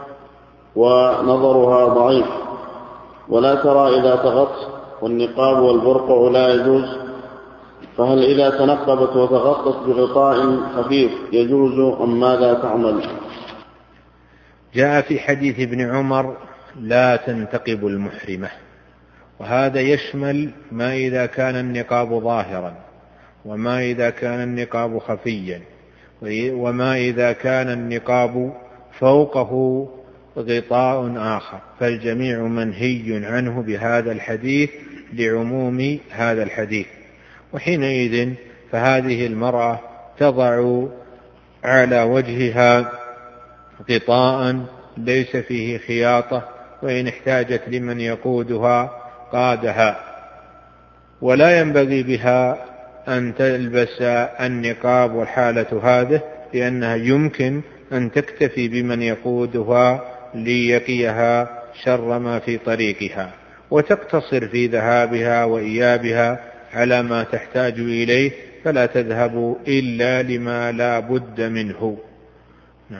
ونظرها ضعيف ولا ترى إذا تغطت والنقاب والبرقع لا يجوز، فهل إذا تنقبت وتغطت بغطاء خفيف يجوز أم ماذا تعمل؟ جاء في حديث ابن عمر: لا تنتقب المحرمة، وهذا يشمل ما إذا كان النقاب ظاهرا، وما إذا كان النقاب خفيا، وما إذا كان النقاب فوقه غطاء آخر، فالجميع منهي عنه بهذا الحديث لعموم هذا الحديث. وحينئذ فهذه المرأة تضع على وجهها غطاء ليس فيه خياطة، وإن احتاجت لمن يقودها قادها، ولا ينبغي بها أن تلبس النقاب والحالة هذه، لأنها يمكن أن تكتفي بمن يقودها ليقيها شر ما في طريقها، وتقتصر في ذهابها وإيابها على ما تحتاج إليه، فلا تذهب إلا لما لا بد منه. نعم.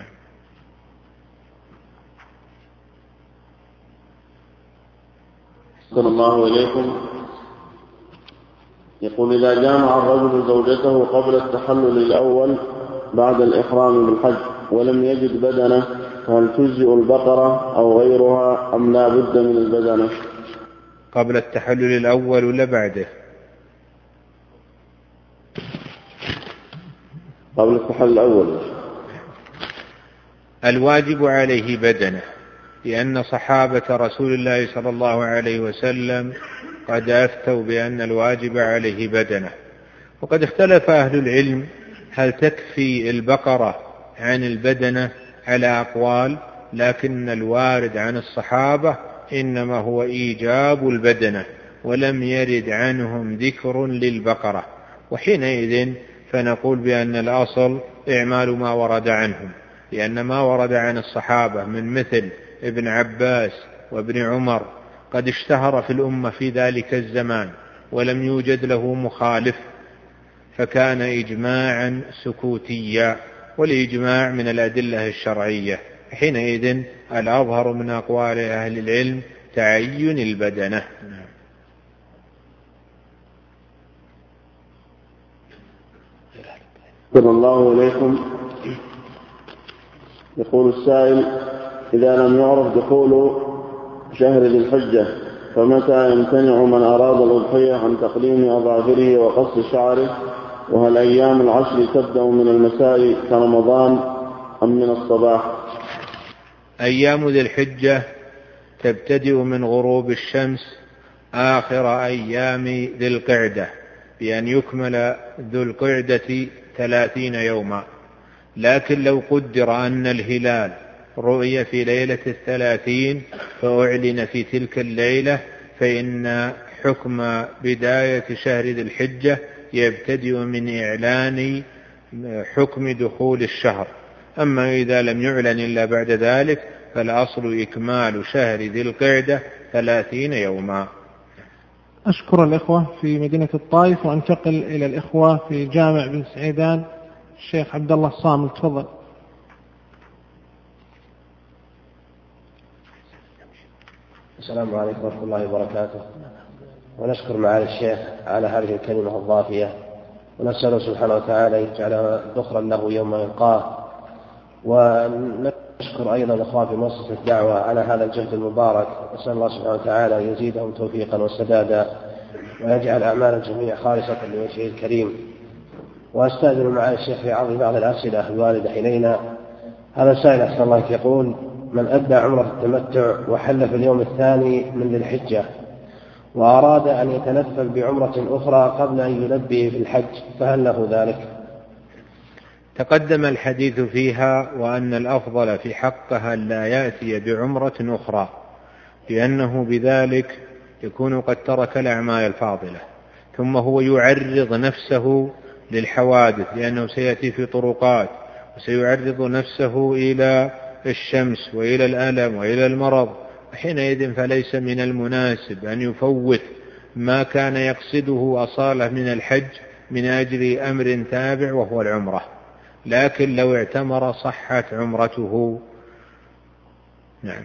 صلى الله إليكم. يقول: إذا جامع الرجل زوجته قبل التحلل الأول بعد الإحرام بالحج ولم يجد بدنة، فهل تجزئ البقرة أو غيرها أم لا بد من البدنة؟ قبل التحلل الأول ولا بعده؟ قبل التحلل الأول. الواجب عليه بدنة، لأن صحابة رسول الله صلى الله عليه وسلم قد أفتوا بأن الواجب عليه بدنة. وقد اختلف أهل العلم هل تكفي البقرة عن البدنة على أقوال، لكن الوارد عن الصحابة إنما هو إيجاب البدنة، ولم يرد عنهم ذكر للبقرة، وحينئذ فنقول بأن الأصل إعمال ما ورد عنهم. لأن ما ورد عن الصحابة من مثل ابن عباس وابن عمر قد اشتهر في الأمة في ذلك الزمان ولم يوجد له مخالف، فكان إجماعا سكوتيا، والإجماع من الأدلة الشرعية. حينئذ الأظهر من أقوال أهل العلم تعين البدنة. صلى الله إليكم. يقول السائل: إذا لم يعرف دخول شهر ذي الحجة فمتى يمتنع من أراد الأضحية عن تقليم أظافره وقص شعره؟ وهل أيام العشر تبدأ من المساء كرمضان أم من الصباح؟ أيام ذي الحجة تبتدئ من غروب الشمس آخر أيام ذي القعدة، بأن يكمل ذو القعدة 30 يوما. لكن لو قدر أن الهلال رؤي في ليلة 30 فأعلن في تلك الليلة، فإن حكم بداية شهر ذي الحجة يبتدئ من إعلان حكم دخول الشهر. أما إذا لم يعلن إلا بعد ذلك فالأصل إكمال شهر ذي القعدة 30 يوما. أشكر الإخوة في مدينة الطائف، وأنتقل إلى الإخوة في جامع بن سعيدان. الشيخ عبد الله الصامل، تفضل. السلام عليكم ورحمة الله وبركاته. ونشكر معالي الشيخ على هذه الكلمة الضافية، ونسأله سبحانه وتعالى يجعلها ذخرا له يوم يلقاه. ونشكر أيضا الأخوة في مؤسسة الدعوة على هذا الجهد المبارك، نسأل الله سبحانه وتعالى يزيدهم توفيقا وسدادا، ويجعل أعمال الجميع خالصة لوجهه الكريم. وأستأذن معالي الشيخ في عرض بعض الأسئلة الواردة إلينا. هذا السائل أحسن الله يقول: من أدى عمرة التمتع وحل في اليوم الثاني من ذي الحجة وأراد أن يتنفل بعمرة أخرى قبل أن يلبي في الحج، فهل له ذلك؟ تقدم الحديث فيها، وأن الأفضل في حقها لا يأتي بعمرة أخرى، لأنه بذلك يكون قد ترك الأعمال الفاضلة، ثم هو يعرض نفسه للحوادث، لأنه سيأتي في طرقات وسيعرض نفسه إلى الشمس وإلى الألم وإلى المرض. حينئذ فليس من المناسب أن يفوت ما كان يقصده أصالة من الحج من أجل أمر تابع وهو العمرة. لكن لو اعتمر صحت عمرته. نعم.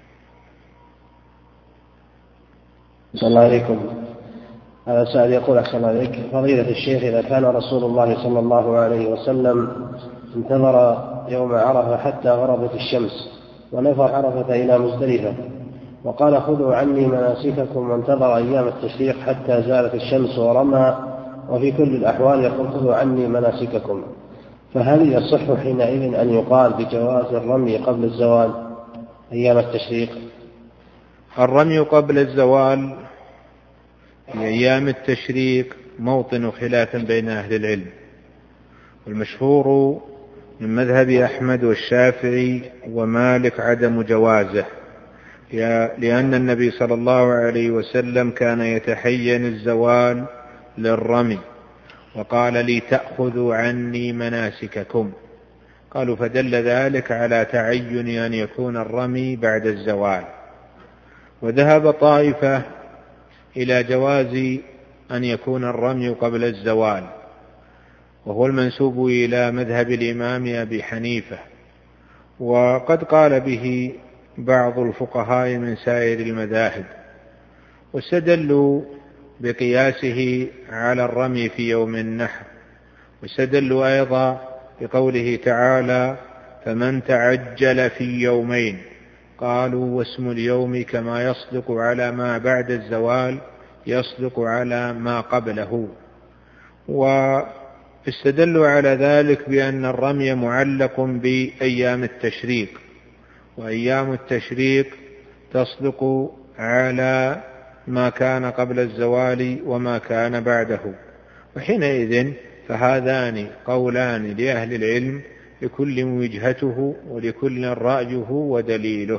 صلى الله عليكم. هذا سائل يقول: أحسن الله عليك فضيلة الشيخ، إذا كان رسول الله صلى الله عليه وسلم انتظر يوم عرفة حتى غربت الشمس ونفر عرفة إلى مزدلفة وقال: خذوا عني مناسككم، وانتظر أيام التشريق حتى زالت الشمس ورمى، وفي كل الأحوال يقول: خذوا عني مناسككم، فهل يصح حينئذ أن يقال بجواز الرمي قبل الزوال أيام التشريق؟ الرمي قبل الزوال في أيام التشريق موطن خلاف بين أهل العلم، والمشهور من مذهب أحمد والشافعي ومالك عدم جوازه، لأن النبي صلى الله عليه وسلم كان يتحين الزوال للرمي، وقال: لي تأخذوا عني مناسككم. قالوا: فدل ذلك على تعين أن يكون الرمي بعد الزوال. وذهب طائفة إلى جواز أن يكون الرمي قبل الزوال، وهو المنسوب إلى مذهب الإمام أبي حنيفة، وقد قال به بعض الفقهاء من سائر المذاهب، واستدلوا بقياسه على الرمي في يوم النحر، واستدلوا أيضا بقوله تعالى: فمن تعجل في يومين. قالوا: واسم اليوم كما يصدق على ما بعد الزوال يصدق على ما قبله. واستدلوا على ذلك بأن الرمي معلق بأيام التشريق، وأيام التشريق تصدق على ما كان قبل الزوال وما كان بعده. وحينئذ فهذان قولان لأهل العلم، لكل وجهته ولكل رأيه ودليله.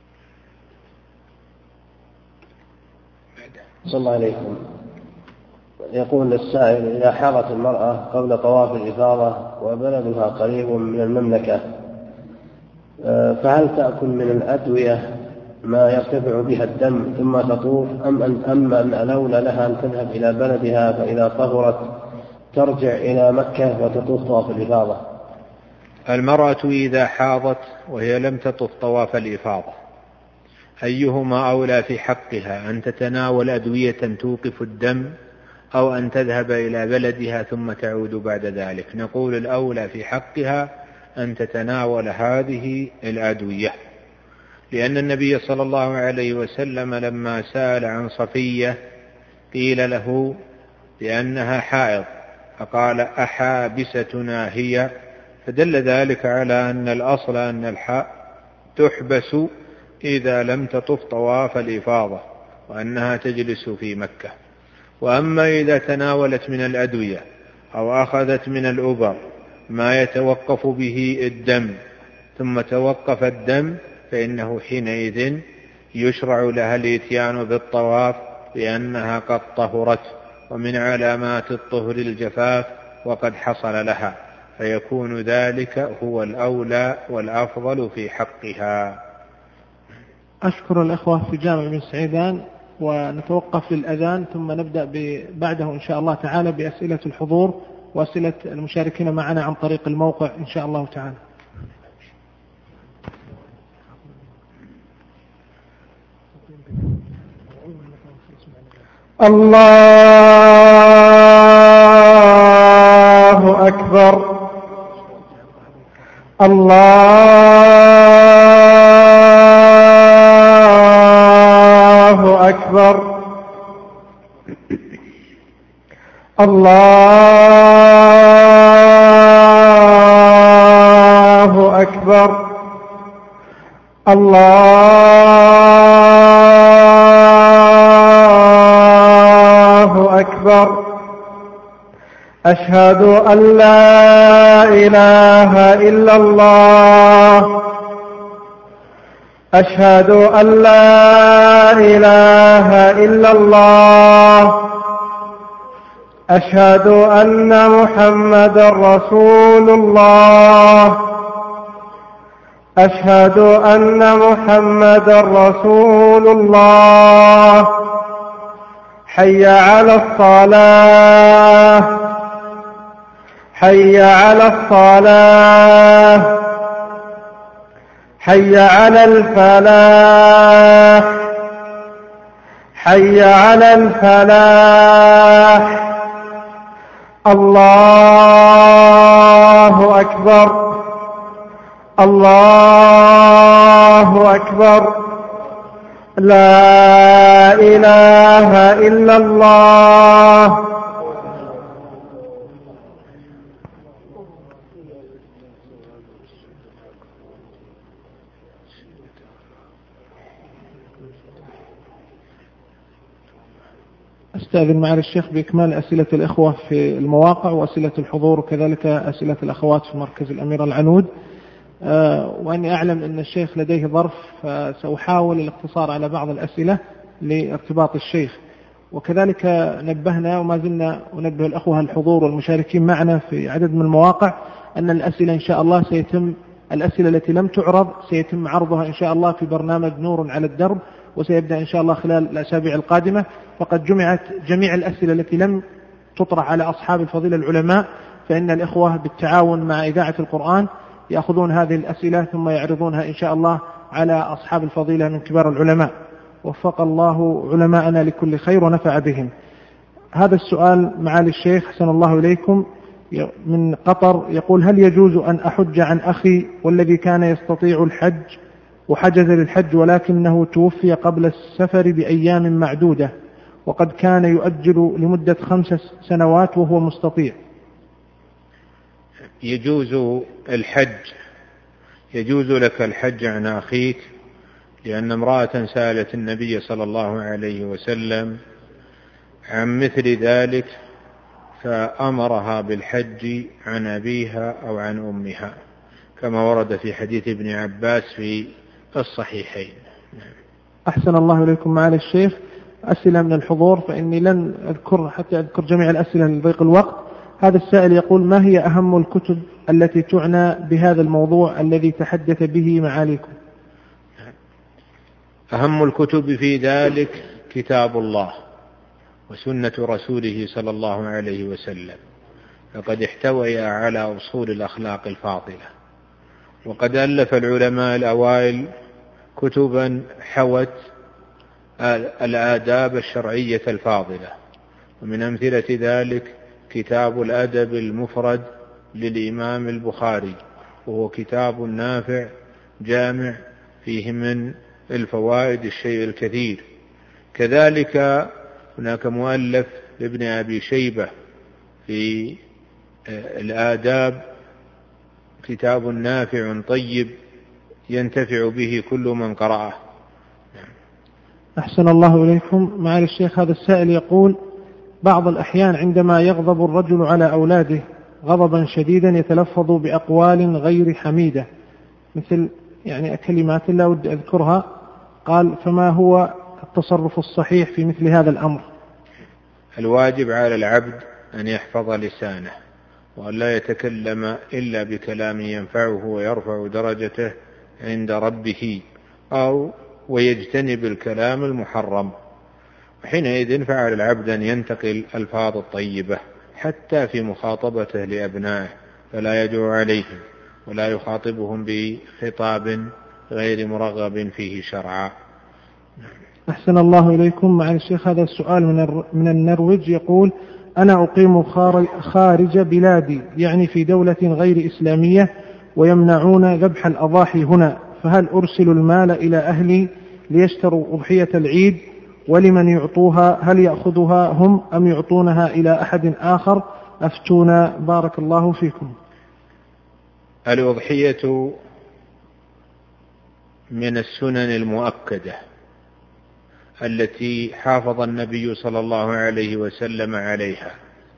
صلى الله عليكم. يقول السائل: إذا حاضت المرأة قبل طواف الإفاضة وبلدها قريب من المملكة، فهل تأكل من الأدوية ما يرتفع بها الدم ثم تطوف، أم أن الأولى لها أن تذهب إلى بلدها فإذا طهرت ترجع إلى مكة وتطوف طواف الإفاضة؟ المرأة إذا حاضت وهي لم تطف طواف الإفاضة أيهما أولى في حقها، أن تتناول أدوية توقف الدم أو أن تذهب إلى بلدها ثم تعود بعد ذلك؟ نقول الأولى في حقها أن تتناول هذه الأدوية، لأن النبي صلى الله عليه وسلم لما سأل عن صفية قيل له بأنها حائض فقال: أحابستنا هي؟ فدل ذلك على أن الأصل أن الحائض تحبس إذا لم تطف طواف الإفاضة وأنها تجلس في مكة. وأما إذا تناولت من الأدوية أو أخذت من الأبر ما يتوقف به الدم ثم توقف الدم فإنه حينئذ يشرع لها الإتيان بالطواف لأنها قد طهرت، ومن علامات الطهر الجفاف وقد حصل لها، فيكون ذلك هو الأولى والأفضل في حقها. أشكر الأخوة في جامع بن سعيدان، ونتوقف للأذان ثم نبدأ بعده إن شاء الله تعالى بأسئلة الحضور وأسئلة المشاركين معنا عن طريق الموقع إن شاء الله تعالى. الله أكبر، الله أكبر، الله أكبر، الله أكبر. أشهد أن لا إله إلا الله، أشهد أن لا إله إلا الله، أشهد أن محمدا رسول الله، أشهد أن محمدا رسول الله. حي على الصلاة، حي على الصلاة، حي على الفلاح، حي على الفلاح. الله أكبر، الله أكبر، لا إله إلا الله. أستاذن معالي الشيخ بإكمال أسئلة الإخوة في المواقع وأسئلة الحضور وكذلك أسئلة الأخوات في مركز الأمير العنود، وأني أعلم أن الشيخ لديه ظرف، فسأحاول الاقتصار على بعض الأسئلة لارتباط الشيخ. وكذلك نبهنا وما زلنا ننبه الأخوة الحضور والمشاركين معنا في عدد من المواقع أن الأسئلة إن شاء الله الأسئلة التي لم تعرض سيتم عرضها إن شاء الله في برنامج نور على الدرب، وسيبدأ إن شاء الله خلال الأسابيع القادمة. فقد جمعت جميع الأسئلة التي لم تطرح على أصحاب الفضيلة العلماء، فإن الإخوة بالتعاون مع إذاعة القرآن يأخذون هذه الأسئلة ثم يعرضونها إن شاء الله على أصحاب الفضيلة من كبار العلماء. وفق الله علماءنا لكل خير ونفع بهم. هذا السؤال معالي الشيخ حسن الله إليكم من قطر، يقول: هل يجوز أن أحج عن أخي والذي كان يستطيع الحج وحجز للحج ولكنه توفي قبل السفر بأيام معدودة، وقد كان يؤجل لمدة 5 سنوات وهو مستطيع؟ يجوز الحج، يجوز لك الحج عن أخيك، لأن امرأة سألت النبي صلى الله عليه وسلم عن مثل ذلك فأمرها بالحج عن أبيها أو عن أمها، كما ورد في حديث ابن عباس في الصحيحين. أحسن الله إليكم معالي الشيخ. أسئلة من الحضور، فإني لن أذكر حتى أذكر جميع الأسئلة لضيق الوقت. هذا السائل يقول: ما هي أهم الكتب التي تعنى بهذا الموضوع الذي تحدث به معاليكم؟ أهم الكتب في ذلك كتاب الله وسنة رسوله صلى الله عليه وسلم، فقد احتوي على أصول الأخلاق الفاضلة. وقد ألف العلماء الأوائل كتبا حوت الآداب الشرعية الفاضلة، ومن أمثلة ذلك كتاب الأدب المفرد للإمام البخاري، وهو كتاب نافع جامع فيه من الفوائد الشيء الكثير. كذلك هناك مؤلف لابن أبي شيبة في الآداب، كتاب نافع طيب ينتفع به كل من قرأه. أحسن الله إليكم. معالي الشيخ، هذا السائل يقول: بعض الأحيان عندما يغضب الرجل على أولاده غضبا شديدا يتلفظ بأقوال غير حميدة، مثل كلمات لا أود أذكرها. قال: فما هو التصرف الصحيح في مثل هذا الأمر؟ الواجب على العبد أن يحفظ لسانه، وأن لا يتكلم إلا بكلام ينفعه ويرفع درجته عند ربه، ويجتنب الكلام المحرم. وحينئذ فعل العبد أن ينتقل الألفاظ الطيبة حتى في مخاطبته لأبنائه، فلا يدعو عليهم ولا يخاطبهم بخطاب غير مرغب فيه شرعا. أحسن الله إليكم. مع الشيخ، هذا السؤال من النرويج يقول: أنا أقيم خارج بلادي، يعني في دولة غير إسلامية، ويمنعون ذبح الأضاحي هنا، فهل أرسل المال إلى أهلي ليشتروا أضحية العيد؟ ولمن يعطوها؟ هل يأخذها هم أم يعطونها إلى أحد آخر؟ أفتونا بارك الله فيكم. الأضحية من السنن المؤكدة التي حافظ النبي صلى الله عليه وسلم عليها،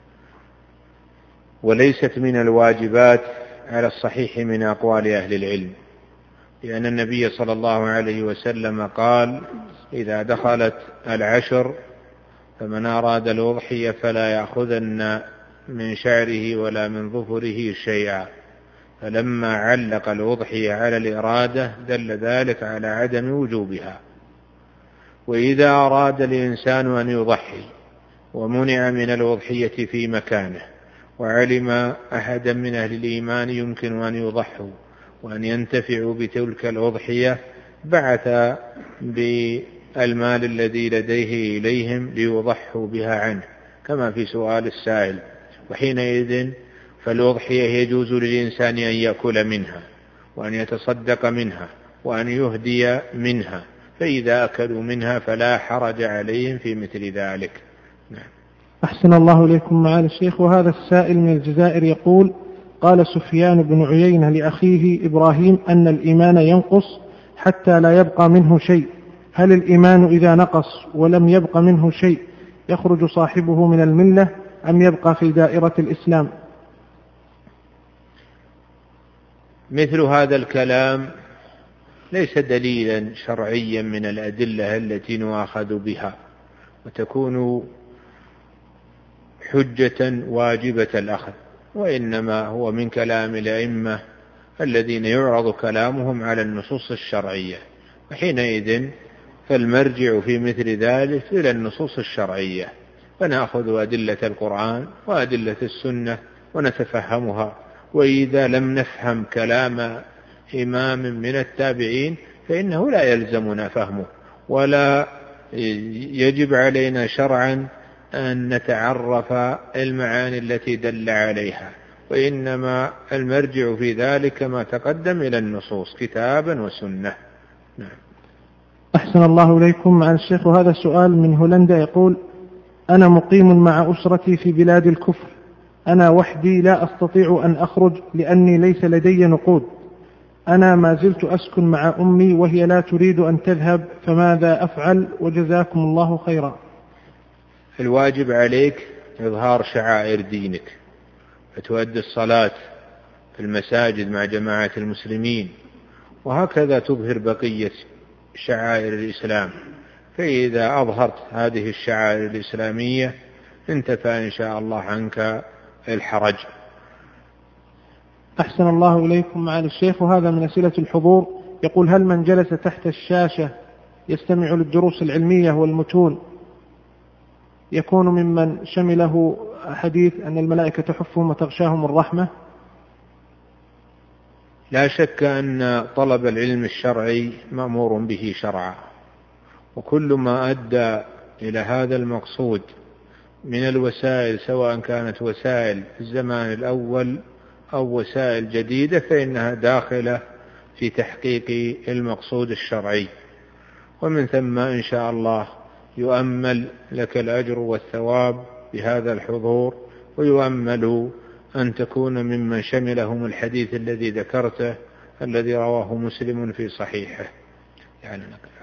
وليست من الواجبات على الصحيح من أقوال أهل العلم، لأن النبي صلى الله عليه وسلم قال: إذا دخلت العشر فمن أراد الأضحية فلا يأخذن من شعره ولا من ظفره شيئا. فلما علق الأضحية على الإرادة دل ذلك على عدم وجوبها. وإذا أراد الإنسان أن يضحي ومنع من الأضحية في مكانه، وعلم أحدا من أهل الإيمان يمكن أن يضحوا وأن ينتفعوا بتلك الأضحية، بعث بالمال الذي لديه إليهم ليضحوا بها عنه، كما في سؤال السائل. وحينئذ فالأضحية يجوز للإنسان أن يأكل منها وأن يتصدق منها وأن يهدي منها، فإذا أكلوا منها فلا حرج عليهم في مثل ذلك. نعم. أحسن الله إليكم معالي الشيخ. وهذا السائل من الجزائر يقول: قال سفيان بن عيينة لأخيه إبراهيم أن الإيمان ينقص حتى لا يبقى منه شيء، هل الإيمان إذا نقص ولم يبق منه شيء يخرج صاحبه من الملة أم يبقى في دائرة الإسلام؟ مثل هذا الكلام ليس دليلا شرعيا من الأدلة التي نؤاخذ بها وتكون حجة واجبة الأخذ، وإنما هو من كلام الأئمة الذين يعرض كلامهم على النصوص الشرعية، وحينئذ فالمرجع في مثل ذلك إلى النصوص الشرعية، فنأخذ أدلة القرآن وأدلة السنة ونتفهمها. وإذا لم نفهم كلام إمام من التابعين فإنه لا يلزمنا فهمه، ولا يجب علينا شرعا أن نتعرف المعاني التي دل عليها، وإنما المرجع في ذلك ما تقدم إلى النصوص كتابا وسنة. نعم. أحسن الله إليكم مع الشيخ. وهذا السؤال من هولندا يقول: أنا مقيم مع أسرتي في بلاد الكفر، أنا وحدي لا أستطيع أن أخرج لأني ليس لدي نقود، أنا ما زلت أسكن مع أمي وهي لا تريد أن تذهب، فماذا أفعل؟ وجزاكم الله خيرا. الواجب عليك إظهار شعائر دينك، فتؤدي الصلاة في المساجد مع جماعة المسلمين، وهكذا تظهر بقية شعائر الإسلام، فإذا أظهرت هذه الشعائر الإسلامية انتفى إن شاء الله عنك الحرج. أحسن الله إليكم معالي الشيخ. وهذا من أسئلة الحضور، يقول: هل من جلس تحت الشاشة يستمع للدروس العلمية والمتون يكون ممن شمله حديث أن الملائكة تحفهم وتغشاهم الرحمة؟ لا شك أن طلب العلم الشرعي مأمور به شرعا، وكل ما أدى إلى هذا المقصود من الوسائل، سواء كانت وسائل الزمان الأول أو وسائل جديدة، فإنها داخلة في تحقيق المقصود الشرعي. ومن ثم إن شاء الله يؤمل لك الأجر والثواب بهذا الحضور، ويؤمل أن تكون ممن شملهم الحديث الذي ذكرته الذي رواه مسلم في صحيحه. يعني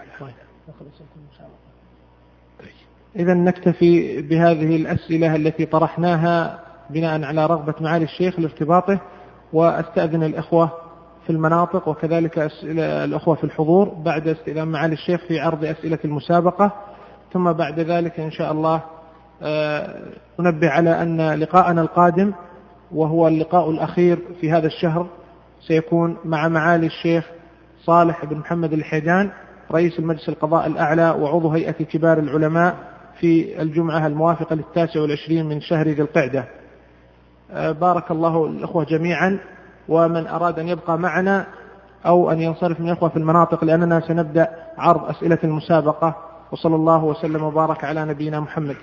إذا نكتفي بهذه الأسئلة التي طرحناها بناء على رغبة معالي الشيخ لارتباطه، وأستأذن الإخوة في المناطق وكذلك الأخوة في الحضور بعد استئذان معالي الشيخ في عرض أسئلة المسابقة، ثم بعد ذلك إن شاء الله ننبه على أن لقاءنا القادم وهو اللقاء الأخير في هذا الشهر سيكون مع معالي الشيخ صالح بن محمد الحيدان رئيس المجلس القضاء الأعلى وعضو هيئة كبار العلماء في الجمعة الموافقة 29 من شهر ذي القعدة. بارك الله الأخوة جميعا، ومن أراد أن يبقى معنا أو أن ينصرف من الأخوة في المناطق، لأننا سنبدأ عرض أسئلة المسابقة. وصلى الله وسلم وبارك على نبينا محمد.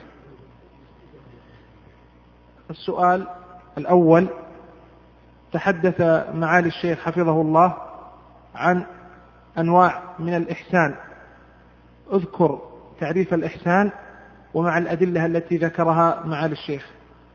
السؤال الأول: تحدث معالي الشيخ حفظه الله عن أنواع من الإحسان، اذكر تعريف الإحسان ومع الأدلة التي ذكرها معالي الشيخ.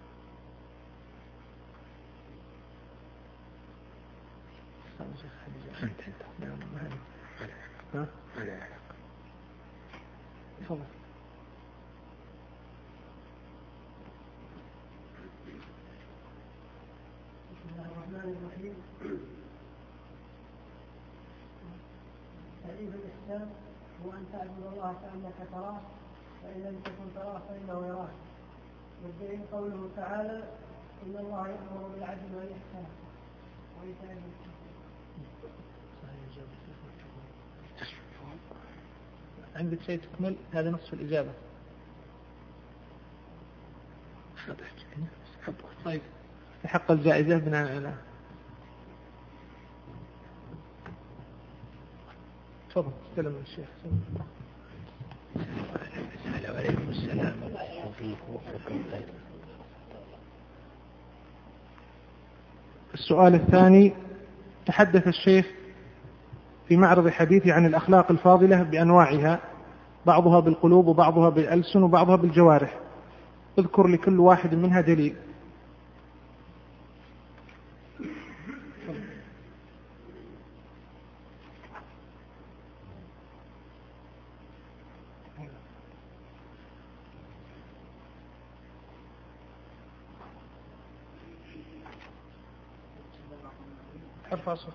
تعريف الإحسان هو أن تعبد الله كأنك تراه فإن لم تكن تراه فإنه يراك. والدليل قوله تعالى: إن الله يأمر بالعدل والإحسان وإيتاء ذي القربى. عندك شيء تكمل؟ هذا نصف الإجابة. طيب، تحقق الجائزة بناء على. تفضل استلم الشيخ. وعليكم السلام. السؤال الثاني: تحدث الشيخ في معرض حديثه عن الأخلاق الفاضلة بأنواعها، بعضها بالقلوب وبعضها بالألسن وبعضها بالجوارح، اذكر لكل واحد منها دليل. ارفع صوتك.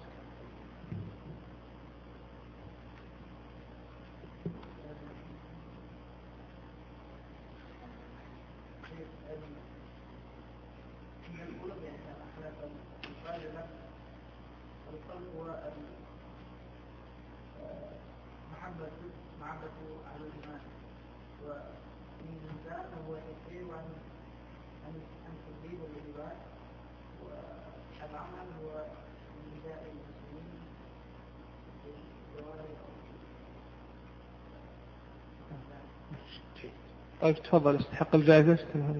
طيب تفضل، استحق الجائزة.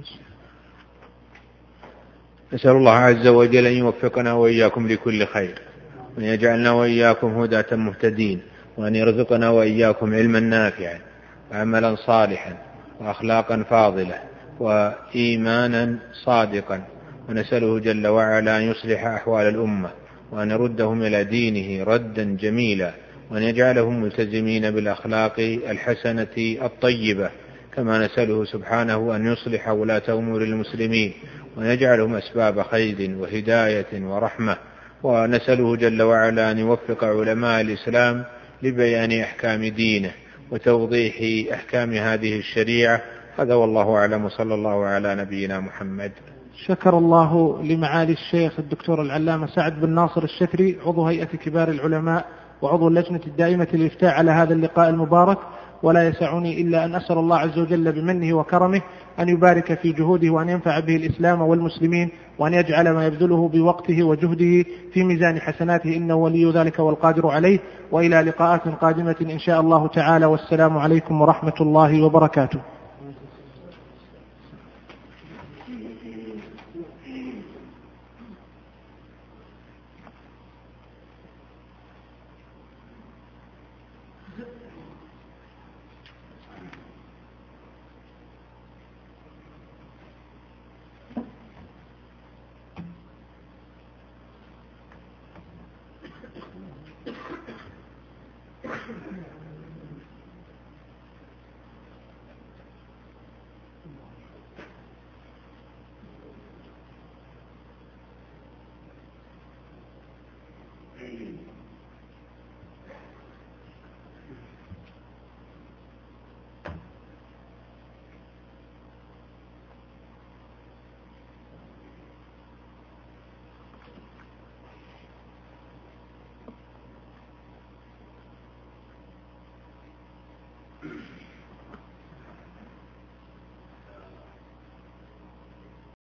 نسأل الله عز وجل أن يوفقنا وإياكم لكل خير، وأن يجعلنا وإياكم هداة مهتدين، وأن يرزقنا وإياكم علما نافعا وعملا صالحا وأخلاقا فاضلة وإيمانا صادقا، ونسأله جل وعلا أن يصلح أحوال الأمة، وأن يردهم إلى دينه ردا جميلا، وأن يجعلهم ملتزمين بالأخلاق الحسنة الطيبة، كما نسأله سبحانه أن يصلح ولاة أمور المسلمين وأن يجعلهم أسباب خير وهداية ورحمة، ونسأله جل وعلا أن يوفق علماء الإسلام لبيان أحكام دينه، وتوضيح أحكام هذه الشريعة. هذا والله أعلم، صلى الله على نبينا محمد. شكر الله لمعالي الشيخ الدكتور العلامة سعد بن ناصر الشتري عضو هيئة كبار العلماء وعضو اللجنة الدائمة للإفتاء على هذا اللقاء المبارك، ولا يسعني إلا أن أسأل الله عز وجل بمنه وكرمه أن يبارك في جهوده وأن ينفع به الإسلام والمسلمين، وأن يجعل ما يبذله بوقته وجهده في ميزان حسناته، إنه ولي ذلك والقادر عليه. وإلى لقاءات قادمة إن شاء الله تعالى، والسلام عليكم ورحمة الله وبركاته.